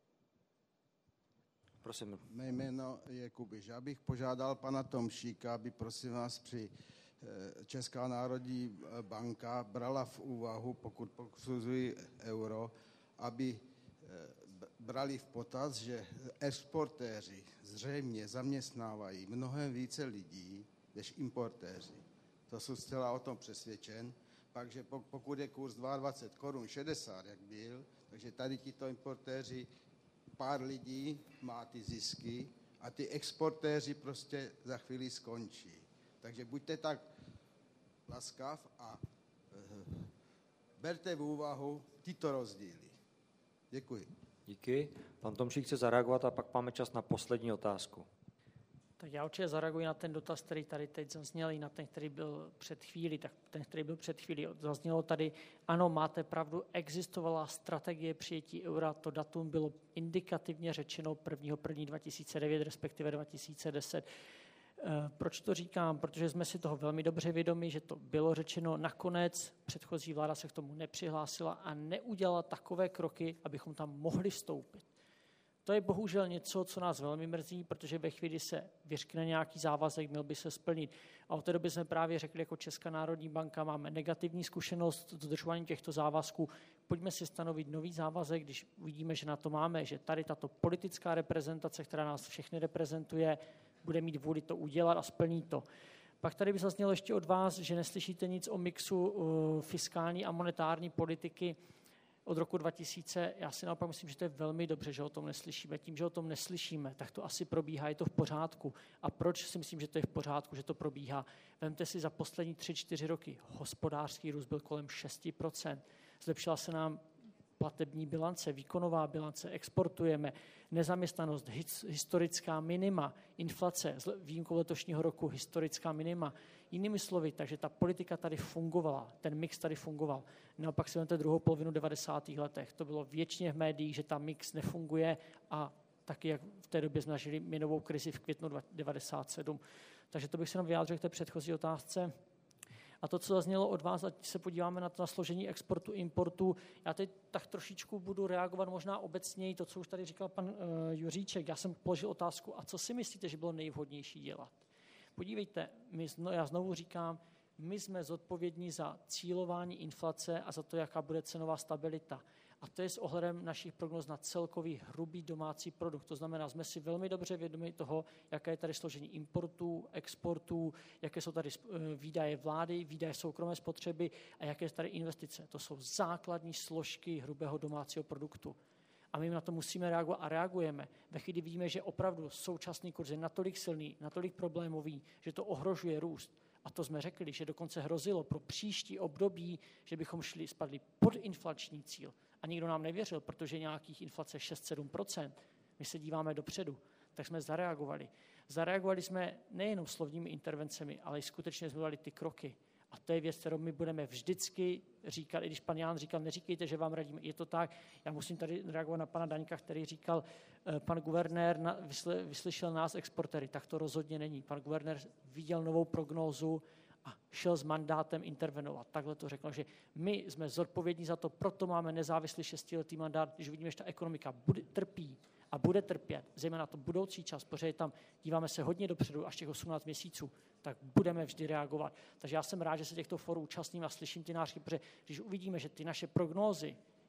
Prosím. Mé jméno je Kubiš. Já bych požádal pana Tomšíka, aby prosím vás při Česká národní banka brala v úvahu, pokud posuzují euro, aby brali v potaz, že exportéři zřejmě zaměstnávají mnohem více lidí než importéři. To jsou zcela o tom přesvědčen. Takže pokud je kurz dvacet dva korun šedesát, jak byl, takže tady tito importéři, pár lidí má ty zisky a ty exportéři prostě za chvíli skončí. Takže buďte tak laskav a uh, berte v úvahu tyto rozdíly. Děkuji. Díky. Pan Tomšík chce zareagovat a pak máme čas na poslední otázku. Tak já určitě zareaguji na ten dotaz, který tady teď zazněl, i na ten, který byl před chvílí. Tak ten, který byl před chvílí, zaznělo tady, ano, máte pravdu, existovala strategie přijetí eura, to datum bylo indikativně řečeno prvního prvního dva tisíce devět, respektive dva tisíce deset. Proč to říkám? Protože jsme si toho velmi dobře vědomi, že to bylo řečeno. Nakonec předchozí vláda se k tomu nepřihlásila a neudělala takové kroky, abychom tam mohli vstoupit. To je bohužel něco, co nás velmi mrzí, protože ve chvíli se vyřkne nějaký závazek, měl by se splnit. A od té doby jsme právě řekli, jako Česká národní banka máme negativní zkušenost s dodržováním těchto závazků. Pojďme si stanovit nový závazek, když uvidíme, že na to máme, že tady tato politická reprezentace, která nás všechny reprezentuje, bude mít vůli to udělat a splní to. Pak tady by zaznělo ještě od vás, že neslyšíte nic o mixu uh, fiskální a monetární politiky od roku dva tisíce. Já si naopak myslím, že to je velmi dobře, že o tom neslyšíme. Tím, že o tom neslyšíme, tak to asi probíhá, je to v pořádku. A proč si myslím, že to je v pořádku, že to probíhá? Vemte si za poslední tři, čtyři roky. Hospodářský růst byl kolem šest procent. Zlepšila se nám platební bilance, výkonová bilance, exportujeme, nezaměstnanost, historická minima, inflace, výjimkou letošního roku, historická minima. Jinými slovy, takže ta politika tady fungovala, ten mix tady fungoval. Naopak si vezmete druhou polovinu devadesátých letech. To bylo věčně v médiích, že ta mix nefunguje a taky, jak v té době jsme zažili měnovou krizi v květnu devadesát sedm. Takže to bych se jenom vyjádřil k té předchozí otázce. A to, co zaznělo od vás, ať se podíváme na to na složení exportu, importu. Já teď tak trošičku budu reagovat možná obecněji, to, co už tady říkal pan uh, Juříček. Já jsem položil otázku, a co si myslíte, že bylo nejvhodnější dělat? Podívejte, my, no, já znovu říkám, my jsme zodpovědní za cílování inflace a za to, jaká bude cenová stabilita. A to je s ohledem našich prognóz na celkový hrubý domácí produkt. To znamená, jsme si velmi dobře vědomi toho, jaké je tady složení importů, exportů, jaké jsou tady výdaje vlády, výdaje soukromé spotřeby a jaké jsou tady investice. To jsou základní složky hrubého domácího produktu. A my na to musíme reagovat a reagujeme. Ve chvíli vidíme, že opravdu současný kurz je natolik silný, natolik problémový, že to ohrožuje růst. A to jsme řekli, že dokonce hrozilo pro příští období, že bychom šli, spadli pod inflační cíl. A nikdo nám nevěřil, protože nějakých inflace šest sedm procent. My se díváme dopředu, tak jsme zareagovali. Zareagovali jsme nejenom slovními intervencemi, ale i skutečně jsme dali ty kroky. A to je věc, kterou my budeme vždycky říkat, i když pan Ján říkal, neříkejte, že vám radíme. Je to tak, já musím tady reagovat na pana Daňka, který říkal, pan guvernér na, vysly, vyslyšel nás exportéry. Tak to rozhodně není. Pan guvernér viděl novou prognózu a šel s mandátem intervenovat. Takhle to řekl, že my jsme zodpovědní za to, proto máme nezávislý šestiletý mandát, když vidíme, že ta ekonomika bude, trpí a bude trpět, zejména to budoucí čas, protože tam díváme se hodně dopředu, až těch osmnáct měsíců, tak budeme vždy reagovat. Takže já jsem rád, že se těchto forů účastním a slyším ty nářky, protože když uvidíme, že ty naše prognózy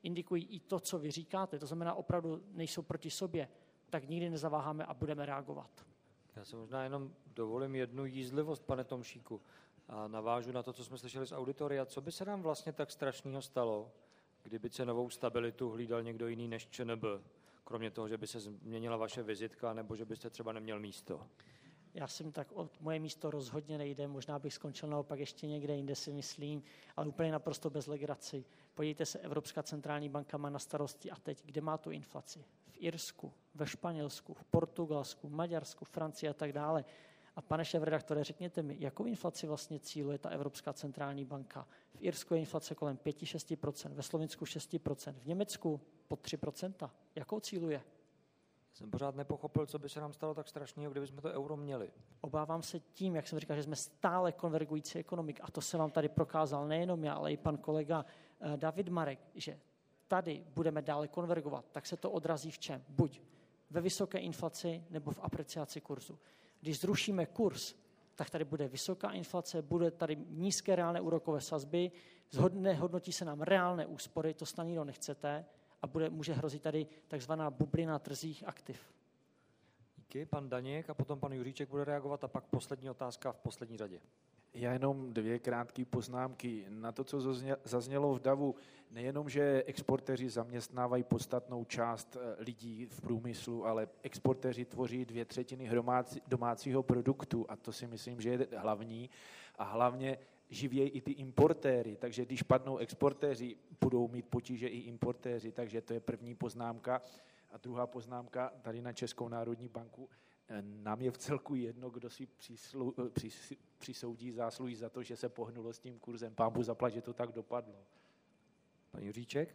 indikují i to, co vy říkáte, to znamená opravdu nejsou proti sobě, tak nikdy nezaváháme a budeme reagovat. Já se možná jenom dovolím jednu jízlivost, pane Tomšíku, a navážu na to, co jsme slyšeli z auditoria. Co by se nám vlastně tak strašného stalo, kdyby cenovou stabilitu hlídal někdo jiný než ČNB? Kromě toho, že by se změnila vaše vizitka, nebo že byste třeba neměl místo. Já jsem tak, od moje místo rozhodně nejde, možná bych skončil naopak ještě někde jinde, si myslím, ale úplně naprosto bez legraci. Podívejte se, Evropská centrální banka má na starosti a teď, kde má tu inflaci? V Irsku, ve Španělsku, v Portugalsku, v Maďarsku, Francii a tak dále. A pane šéfredaktore, řekněte mi, jakou inflaci vlastně cíluje ta Evropská centrální banka? V Irsku je inflace kolem pět až šest procent, ve Slovinsku šest procent, v Německu pod tři procenta. Jakou cíluje? Jsem pořád nepochopil, co by se nám stalo tak strašného, kdybychom to euro měli. Obávám se tím, jak jsem říkal, že jsme stále konvergující ekonomik, a to se vám tady prokázal nejenom já, ale i pan kolega David Marek, že tady budeme dále konvergovat, tak se to odrazí v čem? Buď ve vysoké inflaci nebo v apreciaci kurzu. Když zrušíme kurz, tak tady bude vysoká inflace, bude tady nízké reálné úrokové sazby, hodnotí se nám reálné úspory, to snad nikdo nechcete, a bude, může hrozit tady takzvaná bublina trzích aktiv. Díky, pan Daněk a potom pan Juříček bude reagovat a pak poslední otázka v poslední řadě. Já jenom dvě krátké poznámky. Na to, co zaznělo v davu, nejenom, že exportéři zaměstnávají podstatnou část lidí v průmyslu, ale exportéři tvoří dvě třetiny domácího produktu a to si myslím, že je hlavní. A hlavně živějí i ty importéry, takže když padnou exportéři, budou mít potíže i importéři, takže to je první poznámka. A druhá poznámka tady na Českou národní banku. Nám je v celku jedno, kdo si přislu, přis, přisoudí zásluhy za to, že se pohnulo s tím kurzem. Pán Bůh zaplať, že to tak dopadlo. Pan Juříček?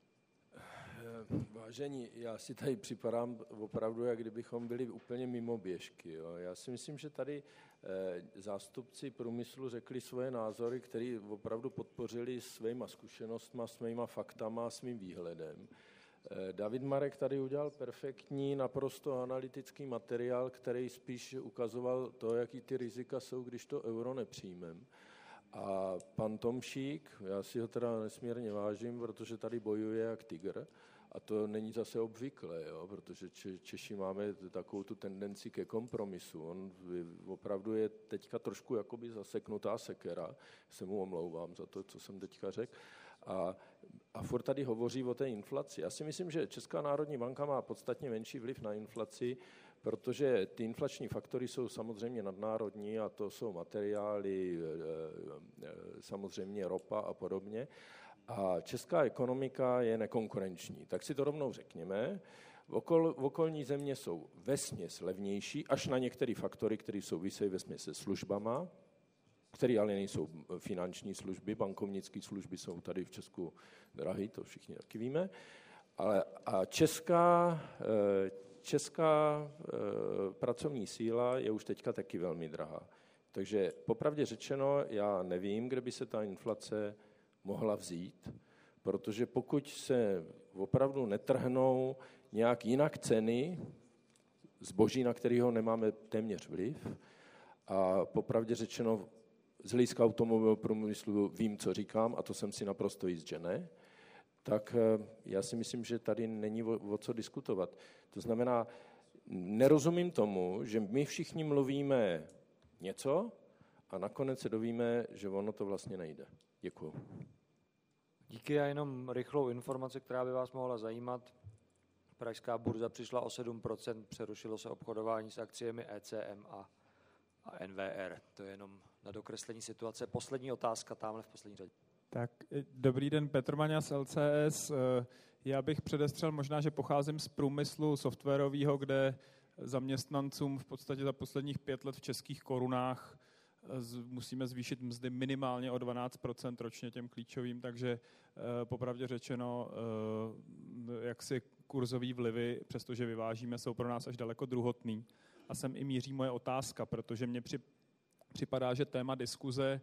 Vážení, já si tady připadám opravdu, jak kdybychom byli úplně mimo běžky. Jo. Já si myslím, že tady eh, zástupci průmyslu řekli svoje názory, které opravdu podpořili svýma zkušenostma, svýma faktama, svým výhledem. Eh, David Marek tady udělal perfektní, naprosto analytický materiál, který spíš ukazoval to, jaký ty rizika jsou, když to euro nepřijmeme. A pan Tomšík, já si ho teda nesmírně vážím, protože tady bojuje jak tygr, a to není zase obvyklé, jo, protože Češi máme takovou tu tendenci ke kompromisu. On opravdu je teďka trošku jakoby zaseknutá sekera, se mu omlouvám za to, co jsem teďka řekl. A, a furt tady hovoří o té inflaci. Já si myslím, že Česká národní banka má podstatně menší vliv na inflaci, protože ty inflační faktory jsou samozřejmě nadnárodní a to jsou materiály, samozřejmě ropa a podobně. A česká ekonomika je nekonkurenční. Tak si to rovnou řekněme. Okol, okolní země jsou vesměs levnější, až na některé faktory, které souvisejí vesměs se službama, které ale nejsou finanční služby, bankovnické služby jsou tady v Česku drahé, to všichni taky víme. Ale, a česká, česká pracovní síla je už teďka taky velmi drahá. Takže popravdě řečeno, já nevím, kde by se ta inflace mohla vzít, protože pokud se opravdu netrhnou nějak jinak ceny zboží, na kterého nemáme téměř vliv, a popravdě řečeno z hlediska automobilového průmyslu vím, co říkám, a to jsem si naprosto jist, že ne, tak já si myslím, že tady není o, o co diskutovat. To znamená, nerozumím tomu, že my všichni mluvíme něco a nakonec se dovíme, že ono to vlastně nejde. Děkuju. Díky a jenom rychlou informaci, která by vás mohla zajímat. Pražská burza přišla o sedm procent, přerušilo se obchodování s akciemi E C M a, a N V R. To je jenom na dokreslení situace. Poslední otázka, tamhle v poslední řadě. Tak, dobrý den, Petr Maňa z L C S. Já bych předestřel možná, že pocházím z průmyslu softwarového, kde zaměstnancům v podstatě za posledních pět let v českých korunách musíme zvýšit mzdy minimálně o dvanáct procent ročně těm klíčovým, takže popravdě řečeno, jaksi kurzový vlivy, přestože vyvážíme, jsou pro nás až daleko druhotný. A sem i míří moje otázka, protože mně při, připadá, že téma diskuze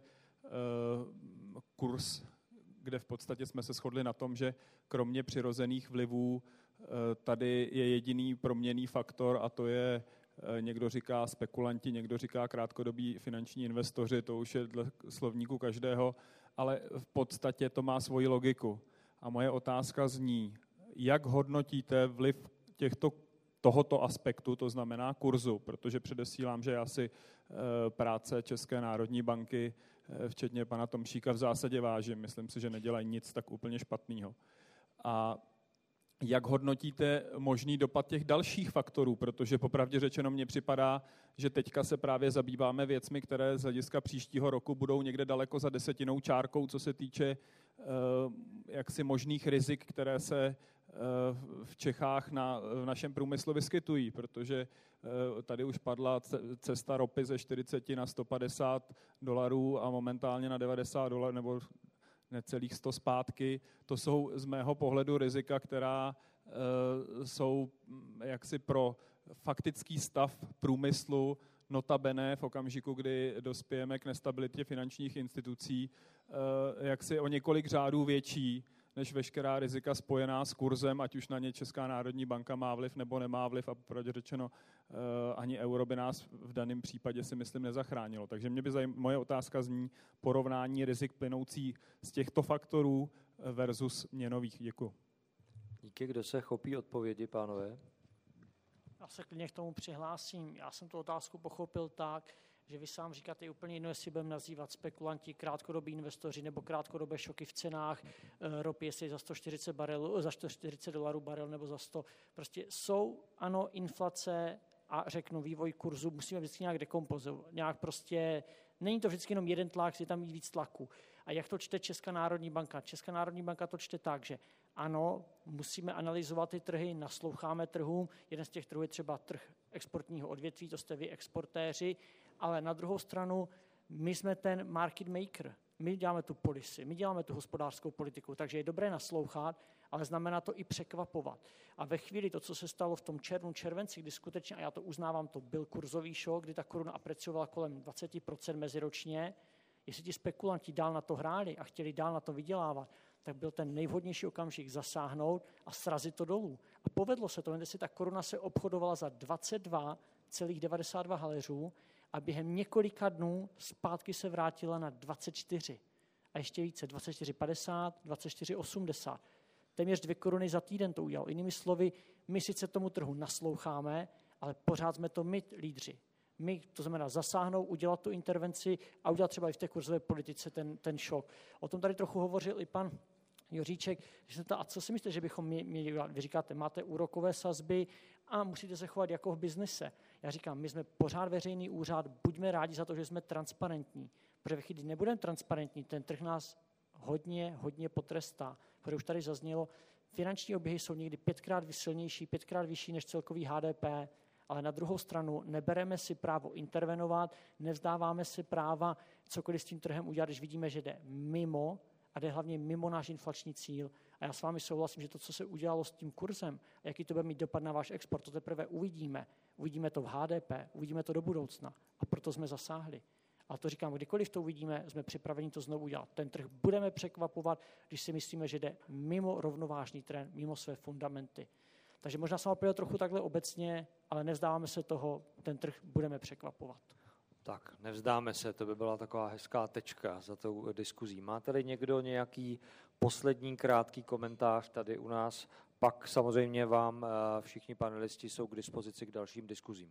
kurz, kde v podstatě jsme se shodli na tom, že kromě přirozených vlivů tady je jediný proměnný faktor a to je, někdo říká spekulanti, někdo říká krátkodobí finanční investoři, to už je dle slovníku každého, ale v podstatě to má svoji logiku. A moje otázka zní, jak hodnotíte vliv těchto, tohoto aspektu, to znamená kurzu, protože předesílám, že já si práce České národní banky, včetně pana Tomšíka, v zásadě vážím. Myslím si, že nedělají nic tak úplně špatného. A jak hodnotíte možný dopad těch dalších faktorů, protože popravdě řečeno mně připadá, že teďka se právě zabýváme věcmi, které z hlediska příštího roku budou někde daleko za desetinou čárkou, co se týče uh, jaksi možných rizik, které se uh, v Čechách na, v našem průmyslu vyskytují, protože uh, tady už padla cesta ropy ze čtyřicet na sto padesát dolarů a momentálně na devadesát dolarů, nebo necelých sto zpátky. To jsou z mého pohledu rizika, která e, jsou jaksi pro faktický stav průmyslu notabene v okamžiku, kdy dospějeme k nestabilitě finančních institucí, e, jaksi o několik řádů větší než veškerá rizika spojená s kurzem, ať už na ně Česká národní banka má vliv nebo nemá vliv, a popravdě řečeno ani euro by nás v daném případě si myslím nezachránilo. Takže mě by zajím, moje otázka zní porovnání rizik plynoucí z těchto faktorů versus měnových. Děkuji. Díky, kdo se chopí odpovědi, pánové? Já se klidně k tomu přihlásím. Já jsem tu otázku pochopil tak, že vy sám říkáte je úplně jedno, jestli budeme nazývat spekulanti, krátkodobí investoři nebo krátkodobé šoky v cenách ropy, jestli za sto čtyřicet barelů, za sto čtyřicet dolarů barel nebo za sto. Prostě jsou, ano, inflace a řeknu vývoj kurzu, musíme vždycky nějak dekompozovat. Nějak prostě, není to vždycky jenom jeden tlak, je tam i víc tlaku. A jak to čte Česká národní banka? Česká národní banka to čte tak, že ano, musíme analyzovat ty trhy, nasloucháme trhům. Jeden z těch trhů je třeba trh exportního odvětví, to jste vy exportéři, ale na druhou stranu my jsme ten market maker. My děláme tu policy, my děláme tu hospodářskou politiku, takže je dobré naslouchat, ale znamená to i překvapovat. A ve chvíli to, co se stalo v tom červnu, červenci, kdy skutečně, a já to uznávám, to byl kurzový šok, kdy ta koruna apreciovala kolem dvacet procent meziročně, jestli ti spekulanti dál na to hráli a chtěli dál na to vydělávat, tak byl ten nejvhodnější okamžik zasáhnout a srazit to dolů. A povedlo se to, když si ta koruna se obchodovala za dvacet dva celá devadesát dva haléřů a během několika dnů zpátky se vrátila na dvacet čtyři. A ještě více, dvacet čtyři padesát, dvacet čtyři osmdesát. Téměř dvě koruny za týden to udělal. Jinými slovy, my sice tomu trhu nasloucháme, ale pořád jsme to my lídři. My, to znamená zasáhnout, udělat tu intervenci a udělat třeba i v té kurzové politice ten, ten šok. O tom tady trochu hovořil i pan Joříček. Že to, a co si myslíte, že bychom měli dělat? Vy říkáte, máte úrokové sazby a musíte se chovat jako v biznise. Já říkám, my jsme pořád veřejný úřad, buďme rádi za to, že jsme transparentní. Protože když nebudeme transparentní, ten trh nás hodně, hodně potrestá. Protože už tady zaznělo, finanční oběhy jsou někdy pětkrát silnější, pětkrát vyšší než celkový H D P, ale na druhou stranu nebereme si právo intervenovat, nevzdáváme si práva cokoliv s tím trhem udělat, když vidíme, že jde mimo a jde hlavně mimo náš inflační cíl. A já s vámi souhlasím, že to, co se udělalo s tím kurzem, a jaký to bude mít dopad na váš export, to teprve uvidíme. Uvidíme to v H D P, uvidíme to do budoucna a proto jsme zasáhli. A to říkám, kdykoliv to uvidíme, jsme připraveni to znovu udělat. Ten trh budeme překvapovat, když si myslíme, že jde mimo rovnovážný trend, mimo své fundamenty. Takže možná jsem opět trochu takhle obecně, ale nevzdáváme se toho, ten trh budeme překvapovat. Tak, nevzdáme se, to by byla taková hezká tečka za tou diskuzí. Máte-li někdo nějaký poslední krátký komentář tady u nás? Pak samozřejmě vám všichni panelisti jsou k dispozici k dalším diskuzím.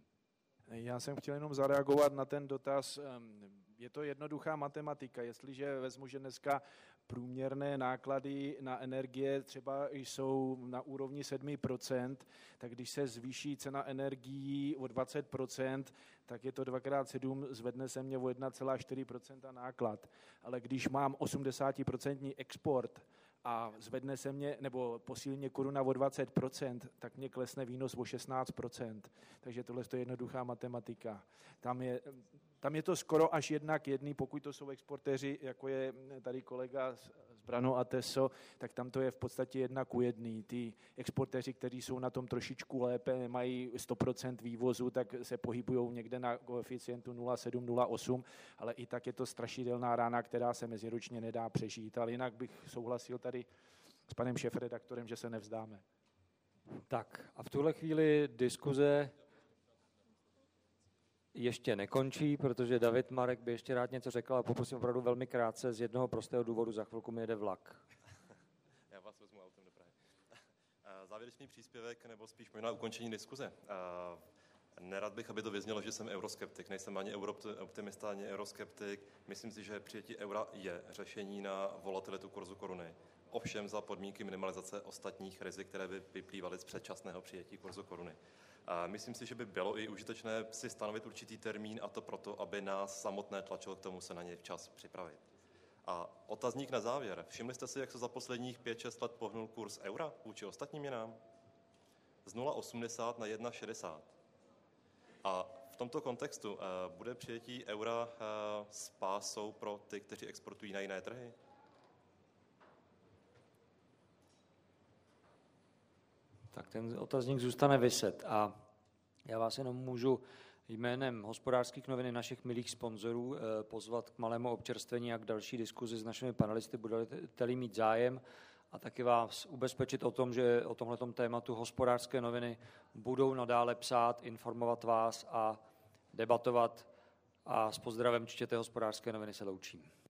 Já jsem chtěl jenom zareagovat na ten dotaz. Je to jednoduchá matematika. Jestliže vezmu, že dneska průměrné náklady na energie třeba jsou na úrovni sedm procent, tak když se zvýší cena energií o dvacet procent, tak je to dvakrát sedm, zvedne se mě o jedna celá čtyři procenta náklad. Ale když mám osmdesát procent export a zvedne se mě, nebo posílí mě koruna o dvacet procent, tak mě klesne výnos o šestnáct procent. Takže tohle je jednoduchá matematika. Tam je, tam je to skoro až jedna k jedný, pokud to jsou exportéři, jako je tady kolega z Brano a Teso, tak tam to je v podstatě jedna ku jedný. Ty exportéři, kteří jsou na tom trošičku lépe, mají sto procent vývozu, tak se pohybují někde na koeficientu nula celá sedm nula osm, ale i tak je to strašidelná rána, která se meziročně nedá přežít. Ale jinak bych souhlasil tady s panem šéfredaktorem, že se nevzdáme. Tak a v tuhle chvíli diskuze ještě nekončí, protože David Marek by ještě rád něco řekl, a poprosím opravdu velmi krátce z jednoho prostého důvodu, za chvilku mi jede vlak. Já vás Závěrečný příspěvek, nebo spíš možná ukončení diskuze. Nerad bych, aby to vyznělo, že jsem euroskeptik. Nejsem ani eurooptimista, ani euroskeptik. Myslím si, že přijetí eura je řešení na volatilitu kurzu koruny. Ovšem za podmínky minimalizace ostatních rizik, které by vyplývaly z předčasného přijetí kurzu koruny. Myslím si, že by bylo i užitečné si stanovit určitý termín, a to proto, aby nás samotné tlačilo k tomu se na něj včas připravit. A otazník na závěr. Všimli jste si, jak se za posledních pět šest let pohnul kurz eura vůči ostatním měnám? Z nula celá osmdesát na jedna celá šedesát. A v tomto kontextu uh, bude přijetí eura uh, spásou pro ty, kteří exportují na jiné trhy? Tak ten otazník zůstane viset a já vás jenom můžu jménem Hospodářských novin našich milých sponzorů pozvat k malému občerstvení a k další diskuzi s našimi panelisty, budete-li mít zájem, a taky vás ubezpečit o tom, že o tomhletom tématu Hospodářské noviny budou nadále psát, informovat vás a debatovat, a s pozdravem čtěte Hospodářské noviny se loučím.